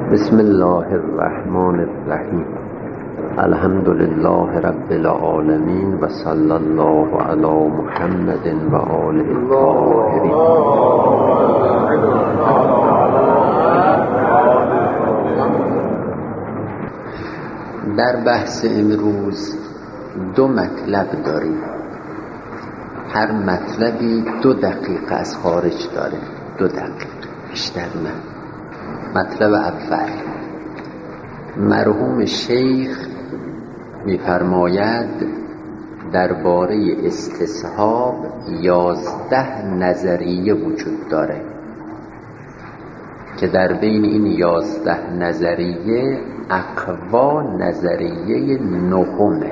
بسم الله الرحمن الرحیم. الحمد لله رب العالمین و صلی الله علی محمد و آله الطاهرین. در بحث امروز دو مطلب داریم. هر مطلبی 2 دقیقه از خارج داره، 2 دقیقه، بیشتر نه. مطلب اول، مرحوم شیخ می‌فرماید درباره استصحاب 11 نظریه وجود داره که در بین این 11 نظریه اقوا نظریه 9.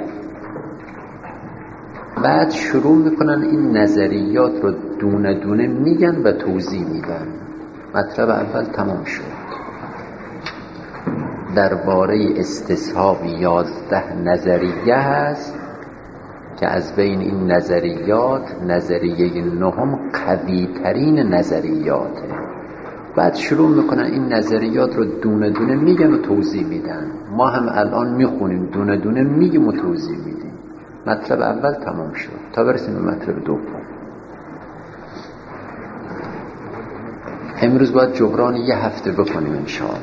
بعد شروع میکنن این نظریات رو دونه دونه میگن و توضیح میدن. مطلب اول تمام شد. درباره استصحاب 11 نظریه هست که از بین این نظریات نظریه 9 قوی ترین نظریاته. بعد شروع میکنن این نظریات رو دونه دونه میگن و توضیح میدن. ما هم الان میخونیم دونه دونه میگیم و توضیح میدیم. مطلب اول تمام شد تا برسیم به مطلب دوم. امروز باید جبران 1 هفته بکنیم انشاءالله.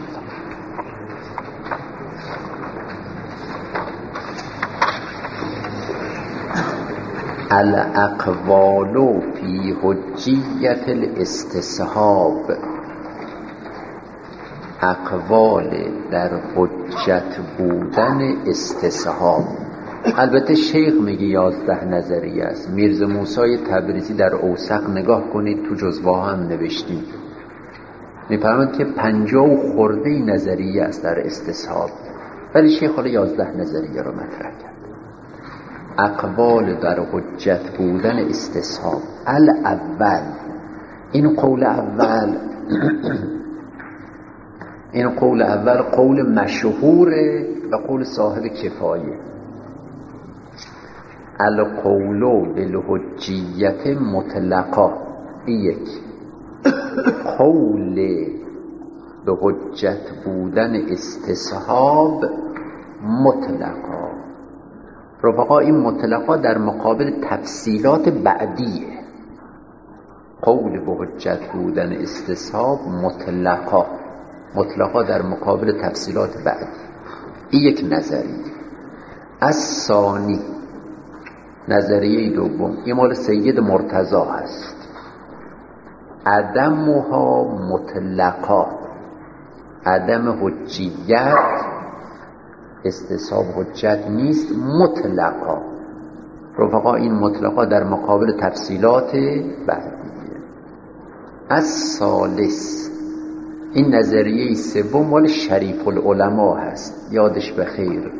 الاقوال فی حجیت الاستصحاب، اقوال در حجت بودن استصحاب. البته شیخ میگه 11 نظریه است. میرزا موسی تبریزی در اوسق نگاه کنید، تو جزوه هم نوشتیم، میفرماید که 50 خورده نظریه است در استصحاب، ولی شیخ حالا 11 نظریه رو مطرح کرد. اقوال در حجت بودن استصحاب. الاول، این قول اول این قول اول قول مشهوره و قول صاحب کفایه. القول بالحجیت مطلقا، یک قول به حجت بودن استصحاب مطلقا. رفقا این مطلقا در مقابل تفصیلات بعدیه. قول به حجت بودن استصحاب مطلقا، مطلقا در مقابل تفصیلات بعدی. این یک نظریه. الثانی، نظریه دوم، این مال سید مرتضی هست. عدمها مطلقا، عدم حجیت استصحاب حجت نیست، مطلقا. رفقا این مطلقا در مقابل تفصیلات بعدیه. الثالث، این نظریه سوم مال شریف العلماء هست، یادش بخیر.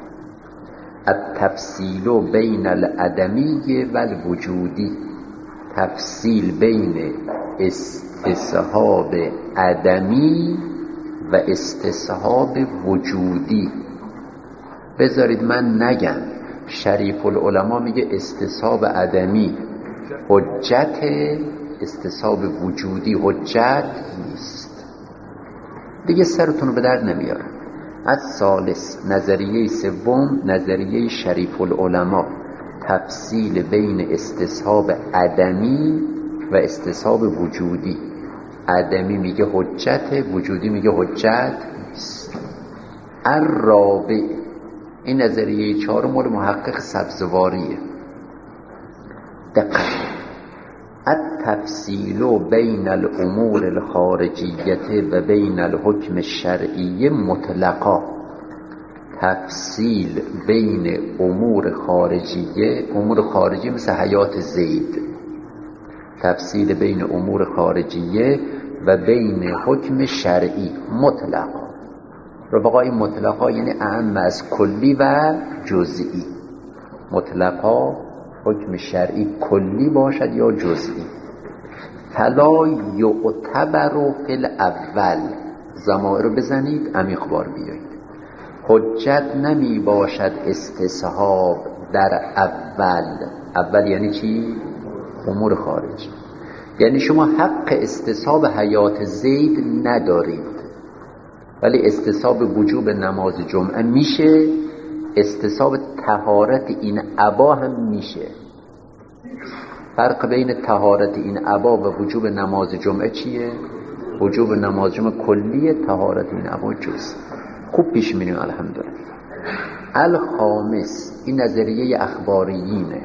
التفصیل بین العدمی و الوجودی، تفصیل بین استصحاب عدمی و استصحاب وجودی. بذارید من نگم، شریف العلماء میگه استصحاب عدمی حجت، استصحاب وجودی حجت نیست. دیگه سرتون رو به درد نمیاره. الثالث، نظریه سوم، نظریه شریف العلماء، تفصیل بین استصحاب عدمی و استصحاب وجودی. عدمی میگه حجت، وجودی میگه حجت نیست. الرابع، این نظریه 4 مال محقق سبزواریه. دقیق. التفصیل بین الامور الخارجیه و بین الحکم الشرعی مطلقا، تفصیل بین امور خارجیه، امور خارجی مثل حیات زید، تفصیل بین امور خارجیه و بین حکم شرعی مطلقا. رفقا این مطلقا یعنی اعم از کلی و جزئی. مطلقا حکم شرعی کلی باشد یا جزئی. فلا یعتبر فی الاول، ضمائر رو بزنید عمیق بار بیایید. حجت نمی باشد استصحاب در اول یعنی چی؟ امور خارجی. یعنی شما حق استصحاب حیات زید ندارید. ولی استصحاب وجوب نماز جمعه میشه، استصحاب طهارت این عبا هم میشه. فرق بین طهارت این عبا و وجوب نماز جمعه چیه؟ وجوب نماز جمعه کلیه، طهارت این عبا جز. خوب پیش میریم الحمدلله. الخامس، این نظریه اخباریینه،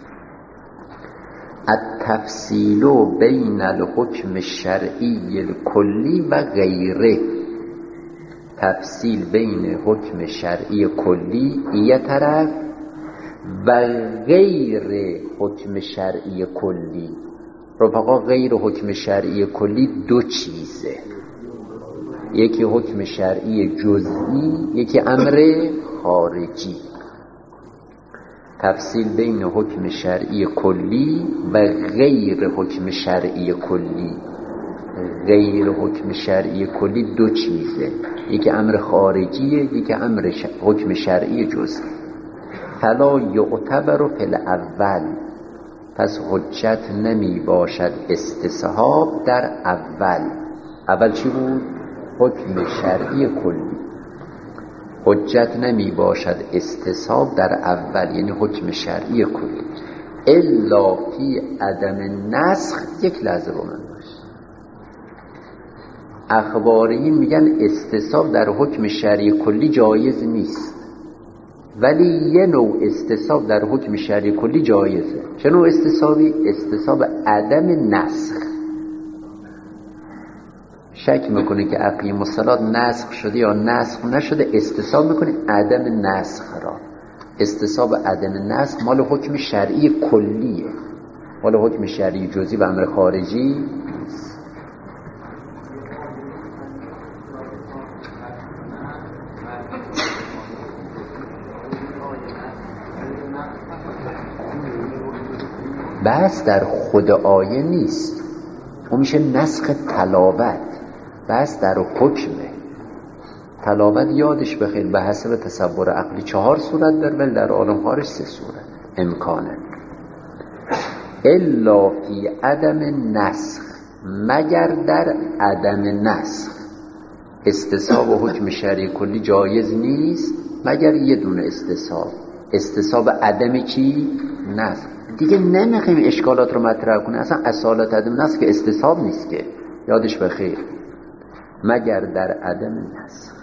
التفصیل بین الحکم الشرعی الکلی و غیره. تفصیل بین حکم شرعی کلی یه طرف و غیر حکم شرعی کلی. رفقا غیر حکم شرعی کلی دو چیزه، یکی حکم شرعی جزئی، یکی امر خارجی. تفصیل بین حکم شرعی کلی و غیر حکم شرعی کلی. غیر حکم شرعی کلی دو چیزه، یکی امر خارجیه، یکی امر حکم شرعی جزئی. فلا یعتبر فی الاول، پس حجت نمی باشد استصحاب در اول چی بود؟ حکم شرعی کلی. حجت نمی باشد استصحاب در اول، یعنی حکم شرعی کلی، الا فی عدم نسخ. یک لحظه با من باش. اخباریین میگن استصحاب در حکم شرعی کلی جایز نیست، ولی یه نوع استصحاب در حکم شرعی کلی جایزه. چه نوع استصحابی؟ استصحاب عدم نسخ. شک میکنه که اقیم الصلاة نسخ شده یا نسخ نشده، استصحاب میکنه عدم نسخ را. استصحاب عدم نسخ مال حکم شرعی کلیه، مال حکم شرعی جزئی و امر خارجی نیست. بس در خود آیه نیست، اون میشه نسخ تلاوت. بس در حکمه. تلاوت یادش بخیر به حسب تصور عقلی 4 صورت در، ولی در عالم خارج 3 صورت امکانه. الا فی عدم نسخ، مگر در عدم نسخ. استصحاب و حکم شرعی کلی جایز نیست مگر یه دونه استصحاب عدم چی؟ نسخ. دیگه نمیخوایم اشکالات رو مطرح کنه، اصلا اصالت عدم نسخ که استصحاب نیست که، یادش بخیر، مگر در عدم نسخ.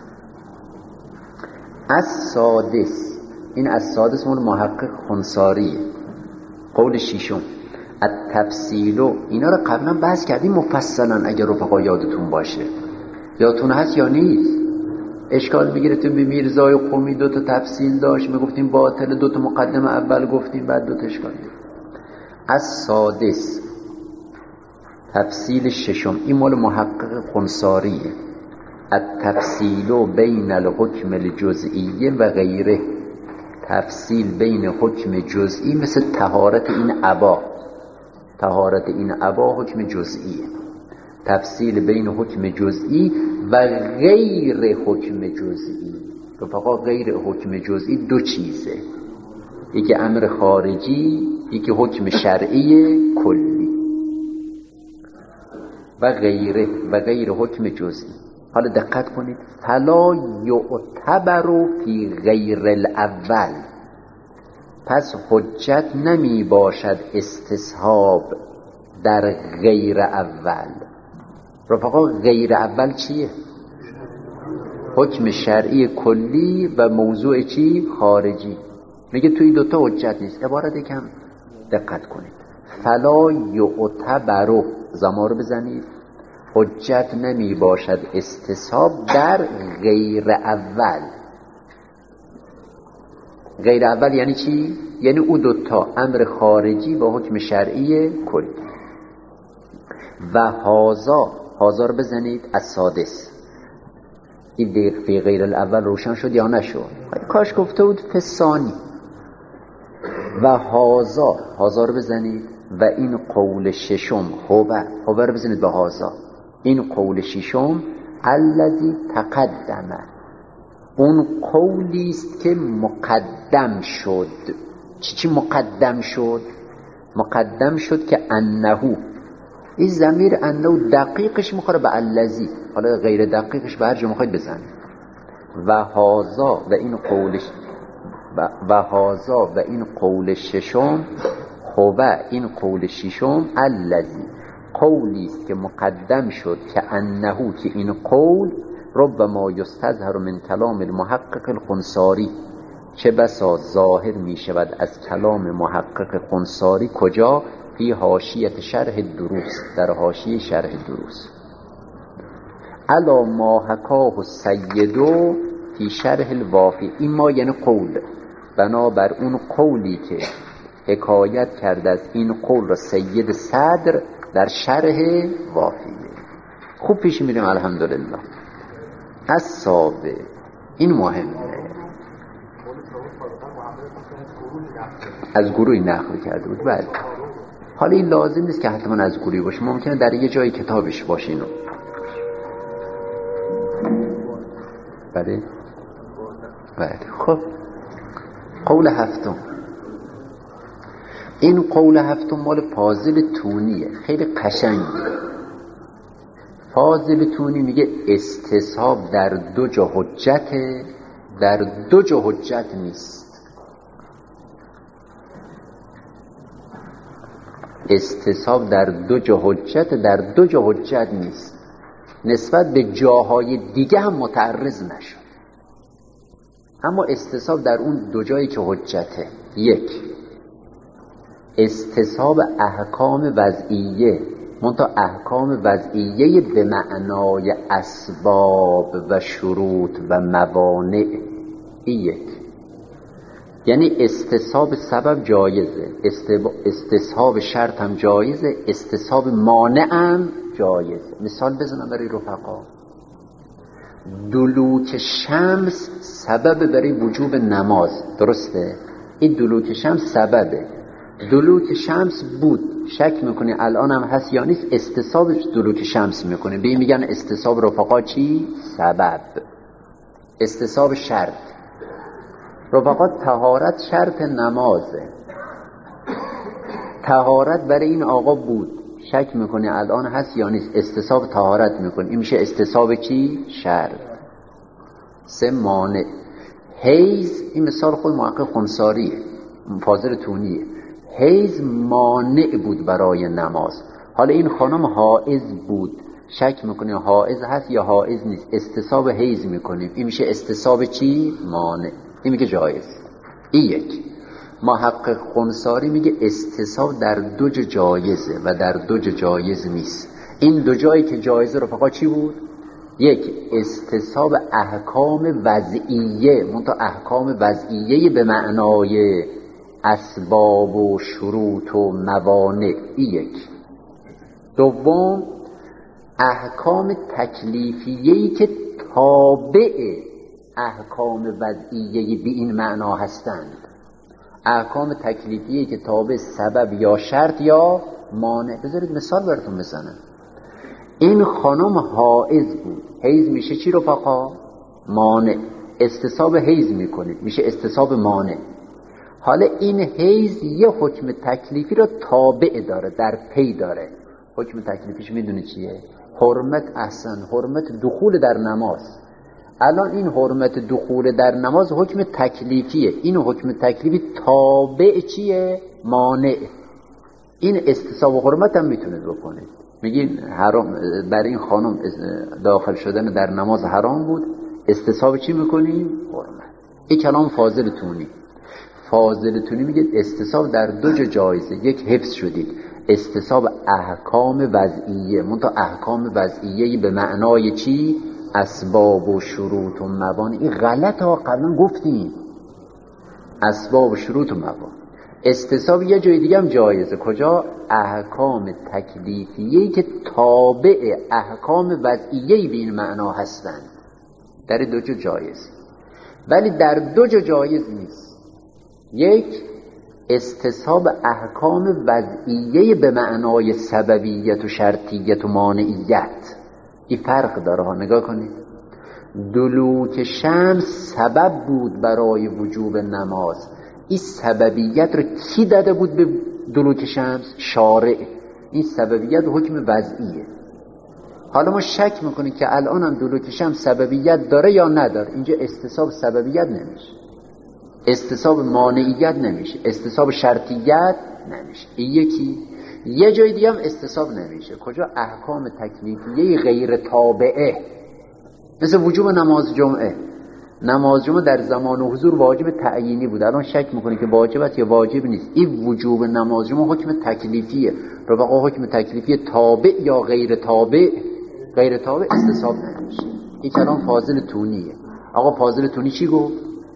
السادس، این السادس مون محقق خنثاریه، قول ششم. التفصیل، اینا رو قبلا بحث کردیم مفصلا، اگر رفقا یادتون باشه. یادتون هست یا نیست؟ اشکال بگیره تو به میرزای قومی 2 تا تفصیل داشت، میگفتیم باطل، 2 تا مقدمه اول گفتیم بعد 2 تا اشکال. السادس، تفصیل ششم، این مال محقق خنثاریه. التفصیل بین الحکم الجزئی و غیره. تفصیل بین حکم جزئی مثل طهارت این عبا. طهارت این عبا حکم جزئیه. تفصیل بین حکم جزئی و غیر حکم جزئی. رفقا غیر حکم جزئی 2 چیزه، یکی امر خارجی، یکی حکم شرعی کلی. و غیر حکم جزئی. حالا دقت کنید، فلا یعتبر فی غیر الاول، پس حجت نمی باشد استصحاب در غیر اول. رفقا غیر اول چیه؟ حکم شرعی کلی و موضوع چی؟ خارجی. میگه توی 2 تا حجت نیست. عبارت کم دقت کنید، فلا یعتبر، زمار بزنید، حجت نمی باشد استصحاب در غیر اول. غیر اول یعنی چی؟ یعنی او 2 تا امر خارجی و حکم شرعی کلی. و هازا رو بزنید السادس. این دیگه فی غیر الاول روشن شد یا نشد؟ کاش گفته بود فسانی. و هازا رو بزنید. و این قول ششم، خوبه رو بزنید به هازا. این قول ششم الذی تقدمه، اون قولی است که مقدم شد. چی مقدم شد؟ مقدم شد که انهو، این ضمیر انه دقیقش میخوره به الذی، حالا غیر دقیقش به هر جا میخواید بزنید. و هازا و این قولش و هازا و این قول ششم، خوبه این قول ششم، الذی قولی است که مقدم شد که انهو، که این قول ربما یستظهر من کلام المحقق الخنساری، چه بسا ظاهر می شود از کلام محقق خنساری. کجا؟ فی حاشیه شرح دروس، در حاشیه شرح دروس. الا ما حکاه السیدو فی شرح الوافی، این ما یعنی قول، بنابر اون قولی که حکایت کرده از این قول را سید صدر در شرح وافیه. خوب پیش میریم الحمدلله. از صابه، این مهمه، از گروهی نقل کرده بود. بله، حالا این لازم نیست که حتما از گروهی باشه، ممکنه در یه جای کتابش باشه اینو. بله بله. خب قول هفتم، این قول هفتم مال فاضل تونیه، خیلی قشنگه. فاضل تونی میگه استصحاب در دو جا حجته، در دو جا حجت نیست. استصحاب در دو جا حجت، در دو جا حجت نیست، نسبت به جاهای دیگه هم متعرض نشد. اما استصحاب در اون دو جایی که حجته، یک استصحاب احکام وضعیه، منتها احکام وضعیه به معنای اسباب و شروط و موانع. این یک، یعنی استصحاب سبب جایزه، استصحاب شرط هم جایزه، استصحاب مانع هم جایزه. مثال بزنم برای رفقا. دلوک شمس سبب برای وجوب نماز، درسته؟ این دلوک شمس سببه. دلوک شمس بود، شک میکنه الان هم هست یا نیست، استصحاب دلوک شمس میکنه، به این میگن استصحاب رفقا چی؟ سبب. استصحاب شرط، رفقا طهارت شرط نمازه، طهارت برای این آقا بود، شک میکنه الان هست یا نیست، استصحاب طهارت میکنه، این میشه استصحاب چی؟ شرط. سه مانع. حیز، این مثال خود محقق خنساریه، فاضل تونیه. حیز مانع بود برای نماز. حالا این خانم حائض بود، شک میکنه حائض هست یا حائض نیست، استصحاب حیز میکنیم، این میشه استصحاب چی؟ مانع. این میگه جایز. این یک. محقق خنساری میگه استصحاب در دو جا جایزه و در دو جا جایز نیست. این دو جایی که جایزه رفقا چی بود؟ یک استصحاب احکام وضعیه، منتها احکام وضعیه به معنای اسباب و شروط و موانع. این یک. دوم احکام تکلیفیه‌ای که تابع احکام وضعیه به این معنا هستند. احکام تکلیفیه‌ای که تابع سبب یا شرط یا مانع. بذارید مثال براتون بزنم. این خانم حائض بود، حیض میشه چی رفقا؟ مانع. استصحاب حیض میکنید، میشه استصحاب مانع. حالا این حیض یه حکم تکلیفی را تابع داره، در پی داره. حکم تکلیفیش میدونی چیه؟ حرمت، احسن، حرمت دخول در نماز. الان این حرمت دخول در نماز حکم تکلیفیه، این حکم تکلیفی تابع چیه؟ مانع. این استصحاب حرمت هم میتونید بکنید. میگین حرام برای این خانم داخل شدن در نماز حرام بود، استصحاب چی میکنیم؟ حرمت. این کلام فاضل تونی. فاضل تونی میگه استصحاب در دو جا جایزه. یک حفظ شدید، استصحاب احکام وضعیه، منتها احکام وضعیه به معنای چی؟ اسباب و شروط و موانع. این غلط ها، قبلا گفتیم اسباب و شروط و موانع. استصحاب یه جای دیگه هم جایزه. کجا؟ احکام تکلیفیه‌ای که تابع احکام وضعیه‌ای به این معنا هستند، در دو جا جایز. ولی در دو جا جایز نیست. یک استصحاب احکام وضعیه به معنای سببیت و شرطیت و مانعیت. این فرق داره ها، نگاه کنید. دلوک شمس سبب بود برای وجوب نماز. این سببیت رو کی داده بود به دلوک شمس؟ شارع. این سببیت حکم وضعیه. حالا ما شک میکنیم که الان هم دلوکش هم سببیت داره یا نداره. اینجا استصحاب سببیت نمیشه، استصحاب مانعیت نمیشه، استصحاب شرطیت نمیشه. این یکی. یه جای دیگه هم استصحاب نمیشه. کجا؟ احکام تکلیفیه غیر تابعه، مثل وجوب نماز جمعه. نماز جمعه در زمان حضور واجب تعیینی بود، الان شک میکنه که واجبت یا واجب نیست. این وجوب نماز جمعه حکم تکلیفیه. رفقا حکم تکلیفی تابع یا غیر تابع؟ غیر تابع استصحاب نمیشه. این کلام فاضل تونیه. آقا فاضل تونی چی گفت؟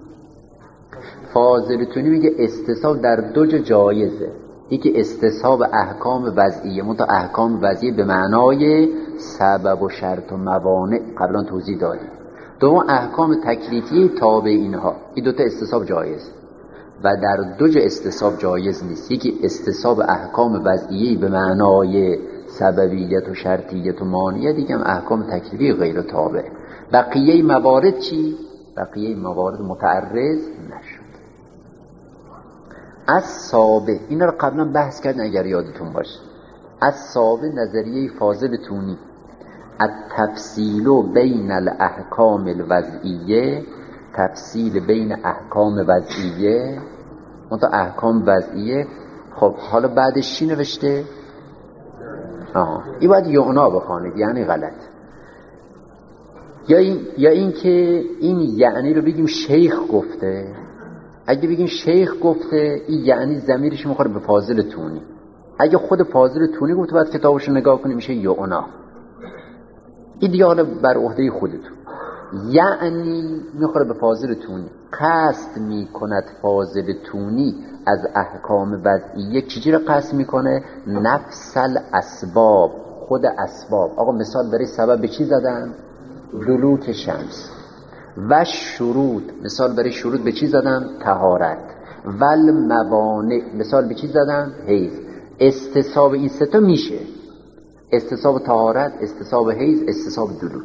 فاضل تونی میگه استصحاب در دو جا جایزه. یکی استصحاب احکام وضعیه، منتها احکام وضعیه به معنای سبب و شرط و موانع قبلا توضیح دادیم. دوم احکام تکلیفی تابع اینها. این دوتا استصحاب جایز و در دو جا استصحاب جایز نیست. یکی استصحاب احکام وضعیه به معنای سببیت و شرطیت و مانعیت، دیگه هم احکام تکلیفی غیر تابع. بقیه موارد چی؟ بقیه موارد متعرض نشد. از ثابت، اینا رو قبلا بحث کردن اگر یادتون باشه. از ثابت نظریه فاضل تونی، التفصیل بین الاحکام الوضعیه، تفصیل بین احکام وضعیه منتها احکام وضعیه. خب حالا بعدش چی نوشته؟ این باید یعنا بخوانید، یعنی غلط. یا این که این یعنی رو بگیم شیخ گفته. اگه بگیم شیخ گفته، این یعنی ضمیرش میخوره به فاضل تونی. اگه خود فاضل تونی گفته باید کتابش رو نگاه کنیم، میشه یعنا. این دیگه حالا بر عهده خودتون. یعنی میخوره به فاضل تونی. قصد میکند فاضل تونی از احکام وضعیه چیزی رو قصد میکنه؟ نفس الاسباب، خود اسباب. آقا مثال برای سبب به چی زدن؟ دلوک شمس. و شروط، مثال برای شروط به چی زدن؟ طهارت. ول موانع، مثال به چی زدن؟ حیض. استصحاب این سه تا میشه استصحاب طهارت، استصحاب حیض، استصحاب دلوک.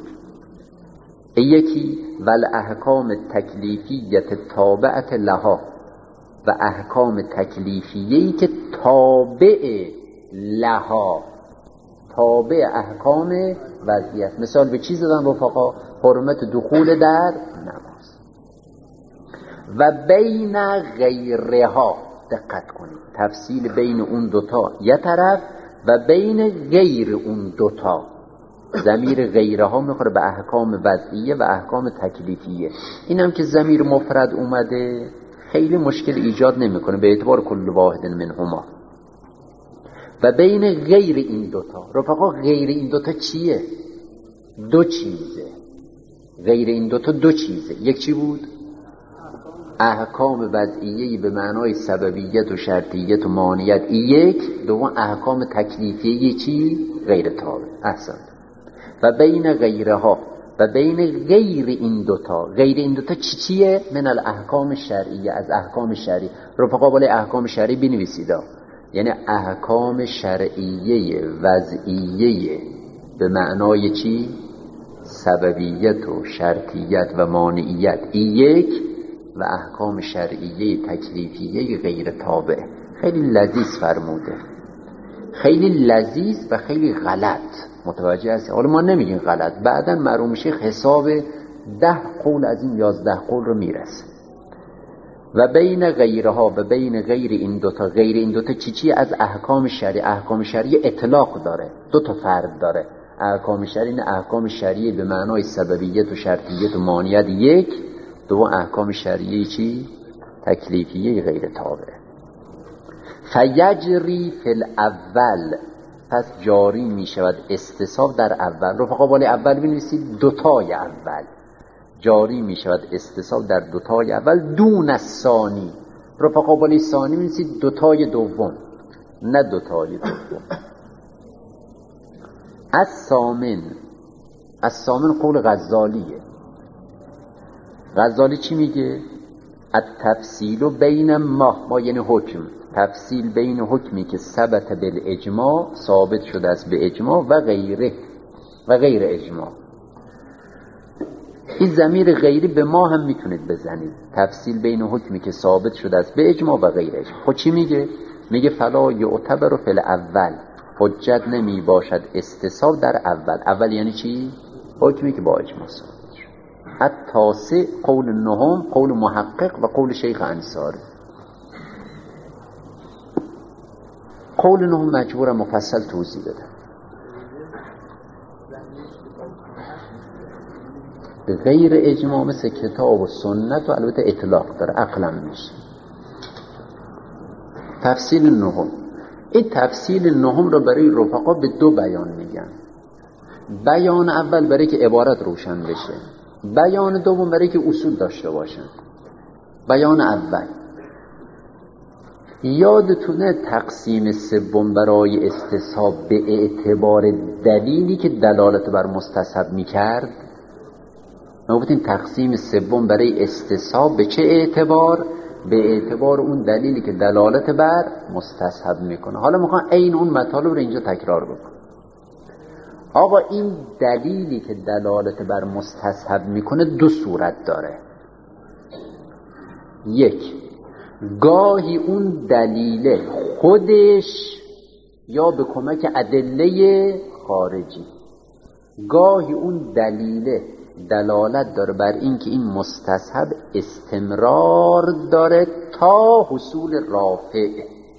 یکی ول احکام تکلیفیت تابعت لها، و احکام تکلیفیه‌ای که تابع لها، تابع احکام وضعیت. مثال به چی زدن رفقا؟ حرمت دخول در نماز. و بین غیرها، دقت کنید، تفصیل بین اون دوتا یه طرف و بین غیر اون دوتا. ضمیر غیرها میخوره به احکام وضعیه و احکام تکلیفیه. اینم که ضمیر مفرد اومده خیلی مشکل ایجاد نمیکنه به اعتبار کل واحد منهما. و بین غیر این دوتا. رفقا غیر این دوتا چیه؟ دو چیزه. غیر این دوتا دو چیزه. یک چی بود؟ احکام وضعیه به معنای سببیت و شرطیت و مانعیت، یک. دوم احکام تکلیفیه چی؟ غیر تابع. احسن. و بین غیرها، و بین غیر این دوتا. غیر این دوتا چیه؟ من الاحکام شرعیه، از احکام شرعی. رفقا بالای احکام شرعی بنویسید، یعنی احکام شرعیه وضعیه به معنای چی؟ سببیت و شرطیت و مانعیت، این یک. و احکام شرعیه تکلیفیه غیر تابع. خیلی لذیذ فرموده، خیلی لذیذ و خیلی غلط. متوجه هستی؟ حالا ما نمیگیم غلط، بعدا معلوم میشه حساب 10 قول از این 11 قول رو میرسه. و بین غیرها، و بین غیر این دوتا. غیر این دوتا چی؟ از احکام شرعی. احکام شرعی اطلاق داره، دو تا فرد داره. احکام شرعی نه احکام شرعی به معنای سببیت و شرطیت و مانعیت، یک. دو احکام شرعی چی؟ تکلیفیه غیر تابع. فیجری فی الاول، پس جاری می شود استصحاب در اول. رفقا بالای اول بنویسید دوتای اول. جاری می شود استصحاب در دوتای اول دون الثانی. رفقا بالای ثانی بنویسید دوتای دوم، نه دوتای دوم. از ثامن قول غزالیه. غزالی چی میگه؟ التفصیل بین ما یعنی حکم، تفصیل بین حکمی که ثبت بالاجماع، ثابت شده است به اجماع، و غیره و غیر اجماع. این ضمیر غیری به ما هم میتونید بزنید. تفصیل بین حکمی که ثابت شده است به اجماع و غیر اجماع. خب چی میگه؟ میگه فلا یعتبر فی الاول، حجت نمی باشد استصحاب در اول یعنی چی؟ حکمی که با اجماع ثابت شد. التاسع قول نهم قول محقق و قول شیخ انصاری. قول نهم مجبورم مفصل توضیح بدم. غیر اجماع مثل کتاب و سنت و البته اطلاق داره، عقلا میشه. تفصیل نهم، این تفصیل نهم رو برای رفقا به دو بیان میگن. بیان اول برای که عبارت روشن بشه، بیان دوم برای که اصول داشته باشن. بیان اول، یادتونه تقسیم سوم برای استصحاب به اعتبار دلیلی که دلالت بر مستصحب میکرد؟ ما گفتیم تقسیم سوم برای استصحاب به چه اعتبار؟ به اعتبار اون دلیلی که دلالت بر مستصحب میکنه. حالا میخوام عین اون مطالب رو اینجا تکرار بکنم. آقا این دلیلی که دلالت بر مستصحب میکنه دو صورت داره. یک، گاهی اون دلیل خودش یا به کمک ادله خارجی، گاهی اون دلیل دلالت داره بر این که این مستصحب استمرار داره تا حصول رافع.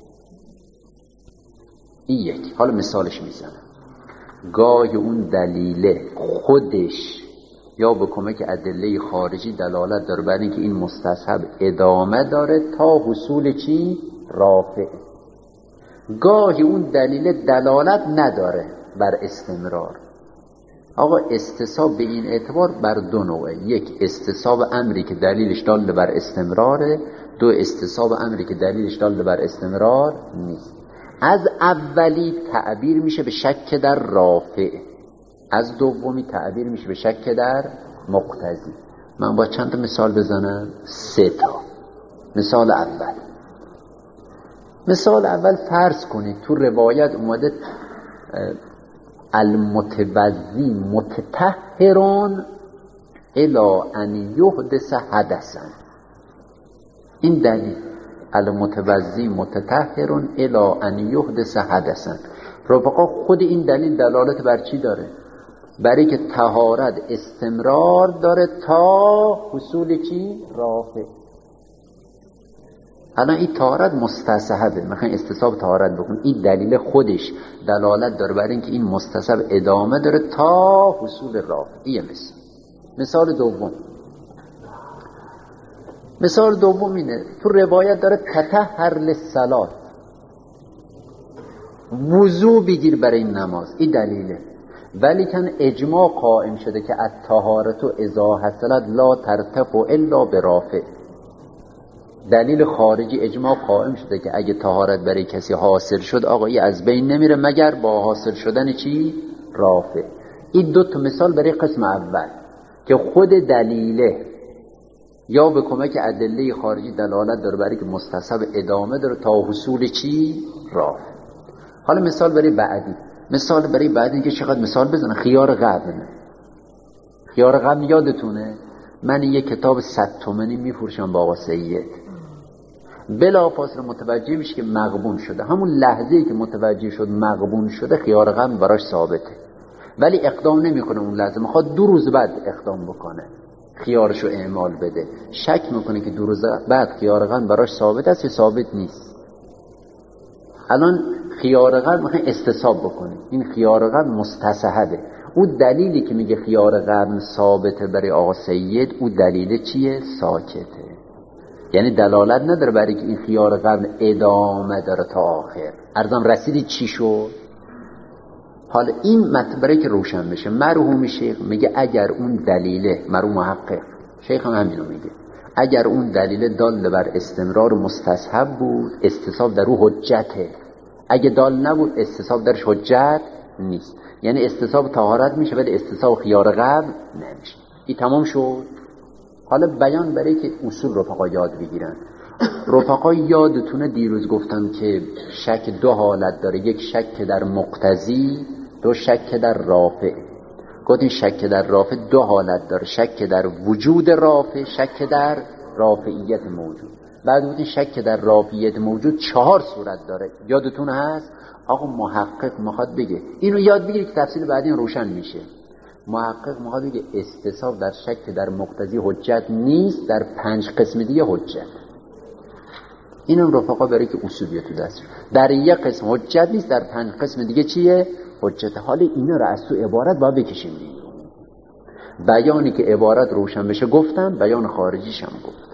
این یک. حالا مثالش میزنم. گاهی اون دلیل خودش یا به کمک ادله خارجی دلالت داره بر این که این مستصحب ادامه داره تا حصول چی؟ رافع. گاهی اون دلیل دلالت نداره بر استمرار. آقا استصحاب به این اعتبار بر دو نوعه. یک، استصحاب امری که دلیلش دال بر استمراره. دو، استصحاب امری که دلیلش دال بر استمرار نیست. از اولی تعبیر میشه به شک در رافع، از دومی تعبیر میشه به شک در مقتضی. من با چند تا مثال بزنم؟ 3 تا. مثال اول، مثال اول فرض کنید تو روایت اومده المتوضی متطهرون الی ان یحدث حدثا. این دلیل المتوضی متطهرون الی ان یحدث حدثا، رفقا خود این دلیل دلالت بر چی داره؟ برای که طهارت استمرار داره تا حصول چی؟ رافع. الان این طهارت مستصحبه، میخواین استصحاب طهارت بکن، این دلیل خودش دلالت داره برای اینکه این مستصحب ادامه داره تا حصول رافع. این مثال دوم. مثال دوم اینه تو روایت داره تطهر للصلات، وضو بگیر برای این نماز. این دلیله، ولی کن اجماع قائم شده که الطهارت اذا حصلت لا ترتفع الا برافع. دلیل خارجی اجماع قائم شده که اگه طهارت برای کسی حاصل شد آقایی از بین نمیره مگر با حاصل شدن چی؟ رافع. این دو تا مثال برای قسم اول که خود دلیله یا به کمک ادله خارجی دلالت داره برای که مستصحب ادامه داره تا حصول چی؟ رافع. حالا مثال برای بعدی. مثال برای بعدی که چقدر مثال بزنه؟ خیار قبل. خیار قبل یادتونه من یک کتاب 100 تومانی میفروشم با آقا سید، بلافاصله متوجه میشه که مغبون شده. همون لحظه‌ای که متوجه شد مغبون شده خیار غم براش ثابته، ولی اقدام نمیکنه اون لحظه، میخواد 2 روز بعد اقدام بکنه خیارشو اعمال بده. شک میکنه که 2 روز بعد خیار غم براش ثابت است یا ثابت نیست. الان خیار غم میخواد استصحاب بکنه، این خیار غم مستصحبه. اون دلیلی که میگه خیار غم ثابته برای آقا سید، اون دلیل چیه؟ ساکته، یعنی دلالت نداره برای که این خیار قبل ادامه داره تا آخر. عرضم رسیدی چی شد؟ حالا این مطلب برای که روشن بشه، مرحوم شیخ میگه اگر اون دلیله، مرحوم محقق شیخ هم همینو میگه، اگر اون دلیل دال بر استمرار مستصحب بود استصحاب در او حجته، اگه دال نبود استصحاب درش حجت نیست. یعنی استصحاب طهارت میشه ولی استصحاب خیار قبل نمیشه. این تمام شد. حالا بیان برای که اصول رفقا یاد بگیرن. رفقا یادتونه دیروز گفتم که شک 2 حالت داره، یک شک در مقتضی، 2 شک در رافع. گفتیم شک در رافع 2 حالت داره، شک در وجود رافع، شک در رافعیت موجود. بعد گفتیم شک در رافعیت موجود 4 صورت داره، یادتون هست؟ آقا محقق میخواد بگه، اینو یاد بگیری که تفصیل بعدی روشن میشه. محقق میخواد بگه استصحاب در شک در مقتضی حجت نیست، در 5 قسم دیگه حجت. اینم رفقا برای که اصول بیاد تو دست. در یک قسم حجت نیست، در 5 قسم دیگه چیه؟ حجت. حال اینا رو از تو عبارت باید بکشیم دیگه. بیانی که عبارت روشن بشه گفتم، بیان خارجیش هم گفت.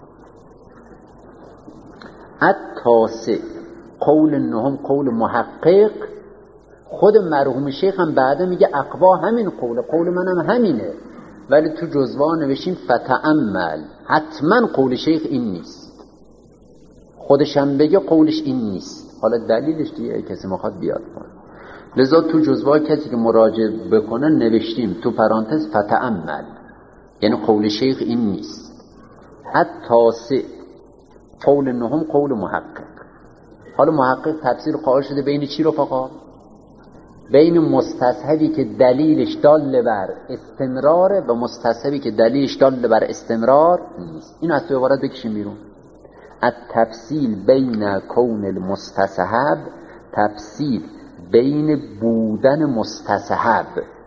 التاسع قول نهم قول محقق. خود مرحوم شیخ هم بعدا میگه اقوا همین قول منم همینه، ولی تو جزوه نوشین فتأمل. حتما قول شیخ این نیست، خودش هم بگه قولش این نیست. حالا دلیلش دیگه کسی مخواد بیاد کنه. لذا تو جزوه کسی که مراجعه بکنه نوشتیم تو پرانتز فتأمل، یعنی قول شیخ این نیست. التاسع قول نهم قول محقق. حالا محقق تفسیر قائل شده بین چی رو فقط؟ بین مستصحبی که دلیلش دال بر استمراره و مستصحبی که دلیلش دال بر استمرار نیست. این از تو عبارت بکشیم بیرون. التفصیل بین کون المستصحب، تفصیل بین بودن مستصحب.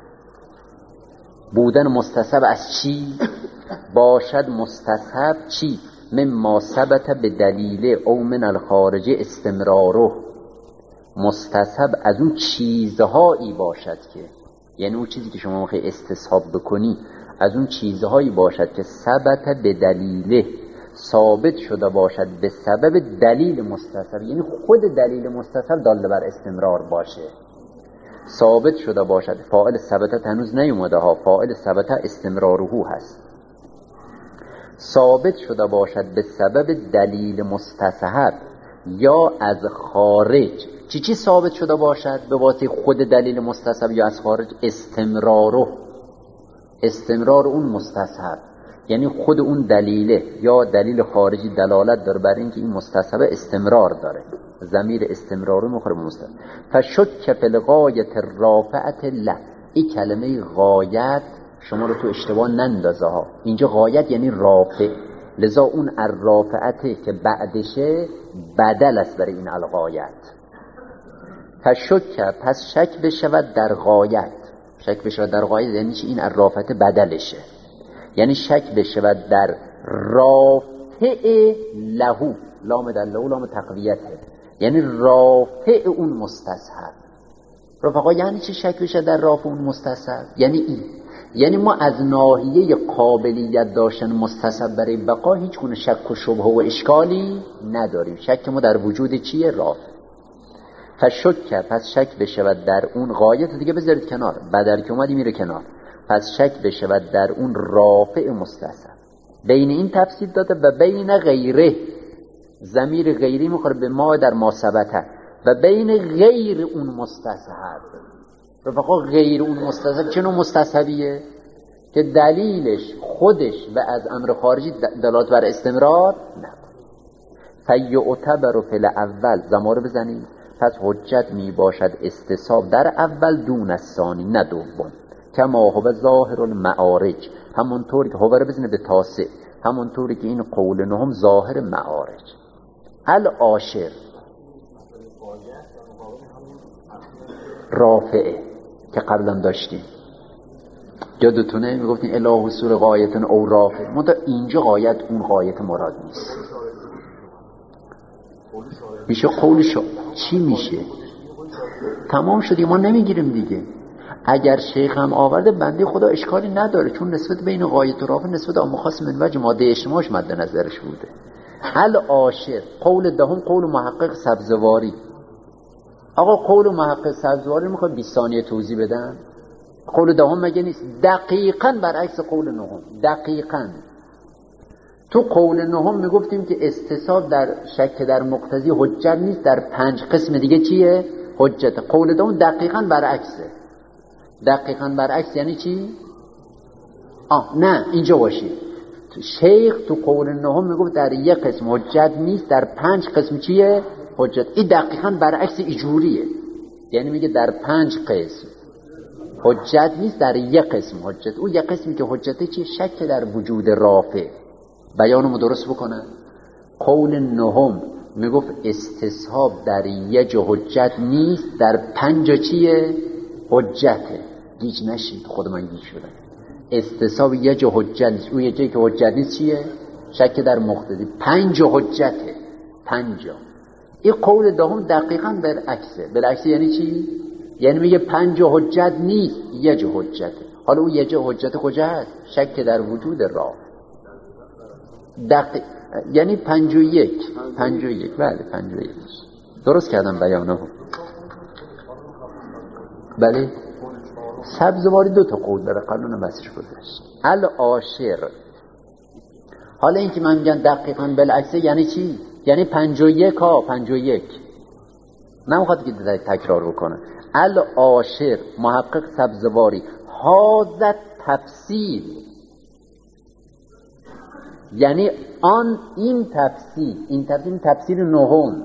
بودن مستصحب از چی؟ باشد مستصحب چی؟ مما ثبت به دلیل او من الخارج استمراره. مستصحب از اون چیزهایی باشد که، یعنی اون چیزی که شما میخوای استصحاب بکنی از اون چیزهایی باشد که ثبت به دلیله، ثابت شده باشد به سبب دلیل مستصحب، یعنی خود دلیل مستصحب دال بر استمرار باشه. ثابت شده باشد، فاعل ثبت هنوز نیومده ها، فاعل ثبت استمراره هست. ثابت شده باشد به سبب دلیل مستصحب یا از خارج. چی ثابت شده باشد؟ به واسطه خود دلیل مستصحب یا از خارج؟ استمرار اون مستصحب، یعنی خود اون دلیله یا دلیل خارجی دلالت داره بر اینکه این مستصحب استمرار داره. ضمیر استمرار مخرب مستصحب. فشک فی الغایة الرافعة له. این کلمه غایت شما رو تو اشتباه نندازه ها، اینجا غایت یعنی رافع، لذا اون الرافعته که بعدشه بدل است برای این الغایت. فشک، پس شک بشود در غایت. شک بشود در غایت یعنی چی؟ این الرافعته بدلشه، یعنی شک بشود در رافع لهو. لام در لهو لام تقویته، یعنی رافع اون مستصحب. رفقا یعنی چی شک بشود در رافع اون مستصحب؟ یعنی این، یعنی ما از ناحیه قابلیت داشتن مستصحب برای بقا هیچ گونه شک و شبهه و اشکالی نداریم. شک ما در وجود چیه؟ رافع. فشک، پس شک بشود در اون غایت دیگه بذارید کنار، بدل که اومدی میره کنار. پس شک بشود در اون رافع مستصحب. بین این تفصیل داده و بین غیره، ضمیر غیری میخوره به ما در ما ثبته، و بین غیر اون مستصحب. رفقا غیر اون مستصحب چه نوع مستصحبیه؟ که دلیلش خودش و از امر خارجی دلالت بر استمرار نداره. فیعتبر فی الاول، زماره بزنید. پس حجت می باشد استصحاب در اول دون الثانی، نه دوم. کما هو ظاهر المعارج، همونطوری که هو رو بزنه به تاسع، همونطوری که این قول نهم ظاهر معارج. العاشر رافعه که قبلا داشتیم، یادتونه میگفتیم اله حصول غایت او رافع، منتها اینجا غایت اون غایت مراد نیست. میشه قول چی میشه؟ تمام شدی، ما نمیگیریم دیگه. اگر شیخ هم آورده بنده خدا اشکالی نداره، چون نسبت بین غایت و رافع نسبت مخاص من وجه ماده اجتماعش مد نظرش بوده. العاشر قول دهم قول محقق سبزواری. آقا قول محقق سبزواری میخواد 20 ثانیه توضیح بدم؟ قول دهم مگه نیست؟ دقیقاً برعکس قول نهم. دقیقاً تو قول نهم میگفتیم که استصحاب در شک در مقتضی حجت نیست، در 5 قسم دیگه چیه؟ حجت. قول دهم دقیقاً برعکسه. دقیقاً برعکس یعنی چی؟ نه اینجا باشید. شیخ تو قول نهم میگفت در یک قسم حجت نیست، در 5 قسم چیه؟ حجت. این دقیقاً برعکس ایجوریه، یعنی میگه در 5 قسم حجت نیست، در یک قسم حجت. او یک قسمی که حجته چیه؟ شک در وجود رافع. بیانمو درست بکنن. قول نهم میگفت استصحاب در یه حجت نیست، در 5 چیه؟ حجته. گیج نشید، خود من گیج شدم. استصحاب یه حجت نیست، اون یه جایی که حجت نیست چیه؟ شک در مقتضی. 5 حجته، 5. این قول دوم دقیقاً برعکسه. برعکسه یعنی چی؟ یعنی میگه 5 حجت نیست، یه حجته. حالا اون یه حجت کجاست؟ شک در وجود راه. یعنی 51. بله 51 درست کردم بیانه. بله سبزواری 2 تا قول داره، قانون مسیح گذاشت. العاشر. حالا این که من میگم دقیقاً بالعکسه یعنی چی؟ یعنی 51 ها 51 نمیخواد که تکرار بکنه. العاشر محقق سبزواری هازت تفصیل، یعنی این تفصیل نهم.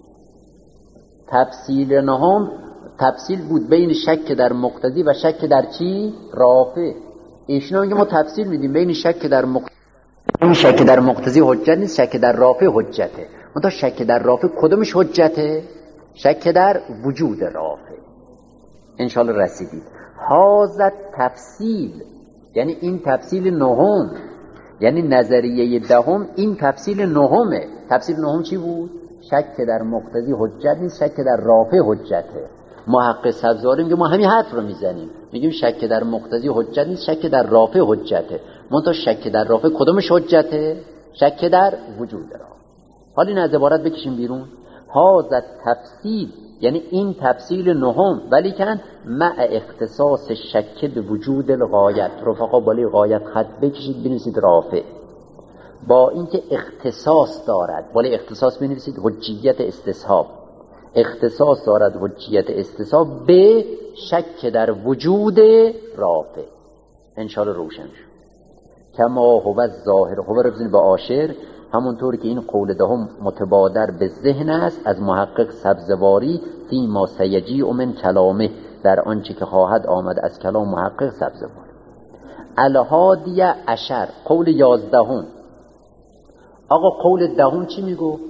تفصیل نهم تفصیل بود بین شک در مقتضی و شک در چی؟ رافع. ایشون میگه ما تفصیل میدیم بین شک در مقتضی. این شک در مقتضی حجت نیست، شک در رافع حجته. منتها شک در رافع کدومش حجته؟ شک در وجود رافع. انشالله رسیدید. هازت تفصیل یعنی این تفصیل نهم، یعنی نظریه دهم این تفصیل نهمه. تفصیل نهم چی بود؟ شک در مقتضی حجت نیست، شک در رافع حجته. محقق سبزواری میگه ما همین حرف رو میزنیم، میگیم شک در مقتضی حجت نیست، شک در رافع حجته. منتها شک در رافع کدومش حجته؟ شک در وجود رافع. حالا این از عبارت بکشیم بیرون. هازت تفصیل یعنی این تفصیل نهم، ولی کن مع اختصاص شک به وجود الغایت. رفقا بالی غایت خط بکشید بنویسید رافع، با اینکه اختصاص دارد. بالی اختصاص بنویسید حجیت استصحاب. اختصاص دارد حجیت استصحاب به شک در وجود رافع. انشاءالله روشن شد. کما هو ظاهر. هو رو بزنید با عاشر، همونطور که این قول دهم متبادر به ذهن است از محقق سبزواری فی ما سیجیء من کلامه، در آنچه که خواهد آمد از کلام محقق سبزواری. الهادی عشر قول 11. آقا قول 10 چی میگو؟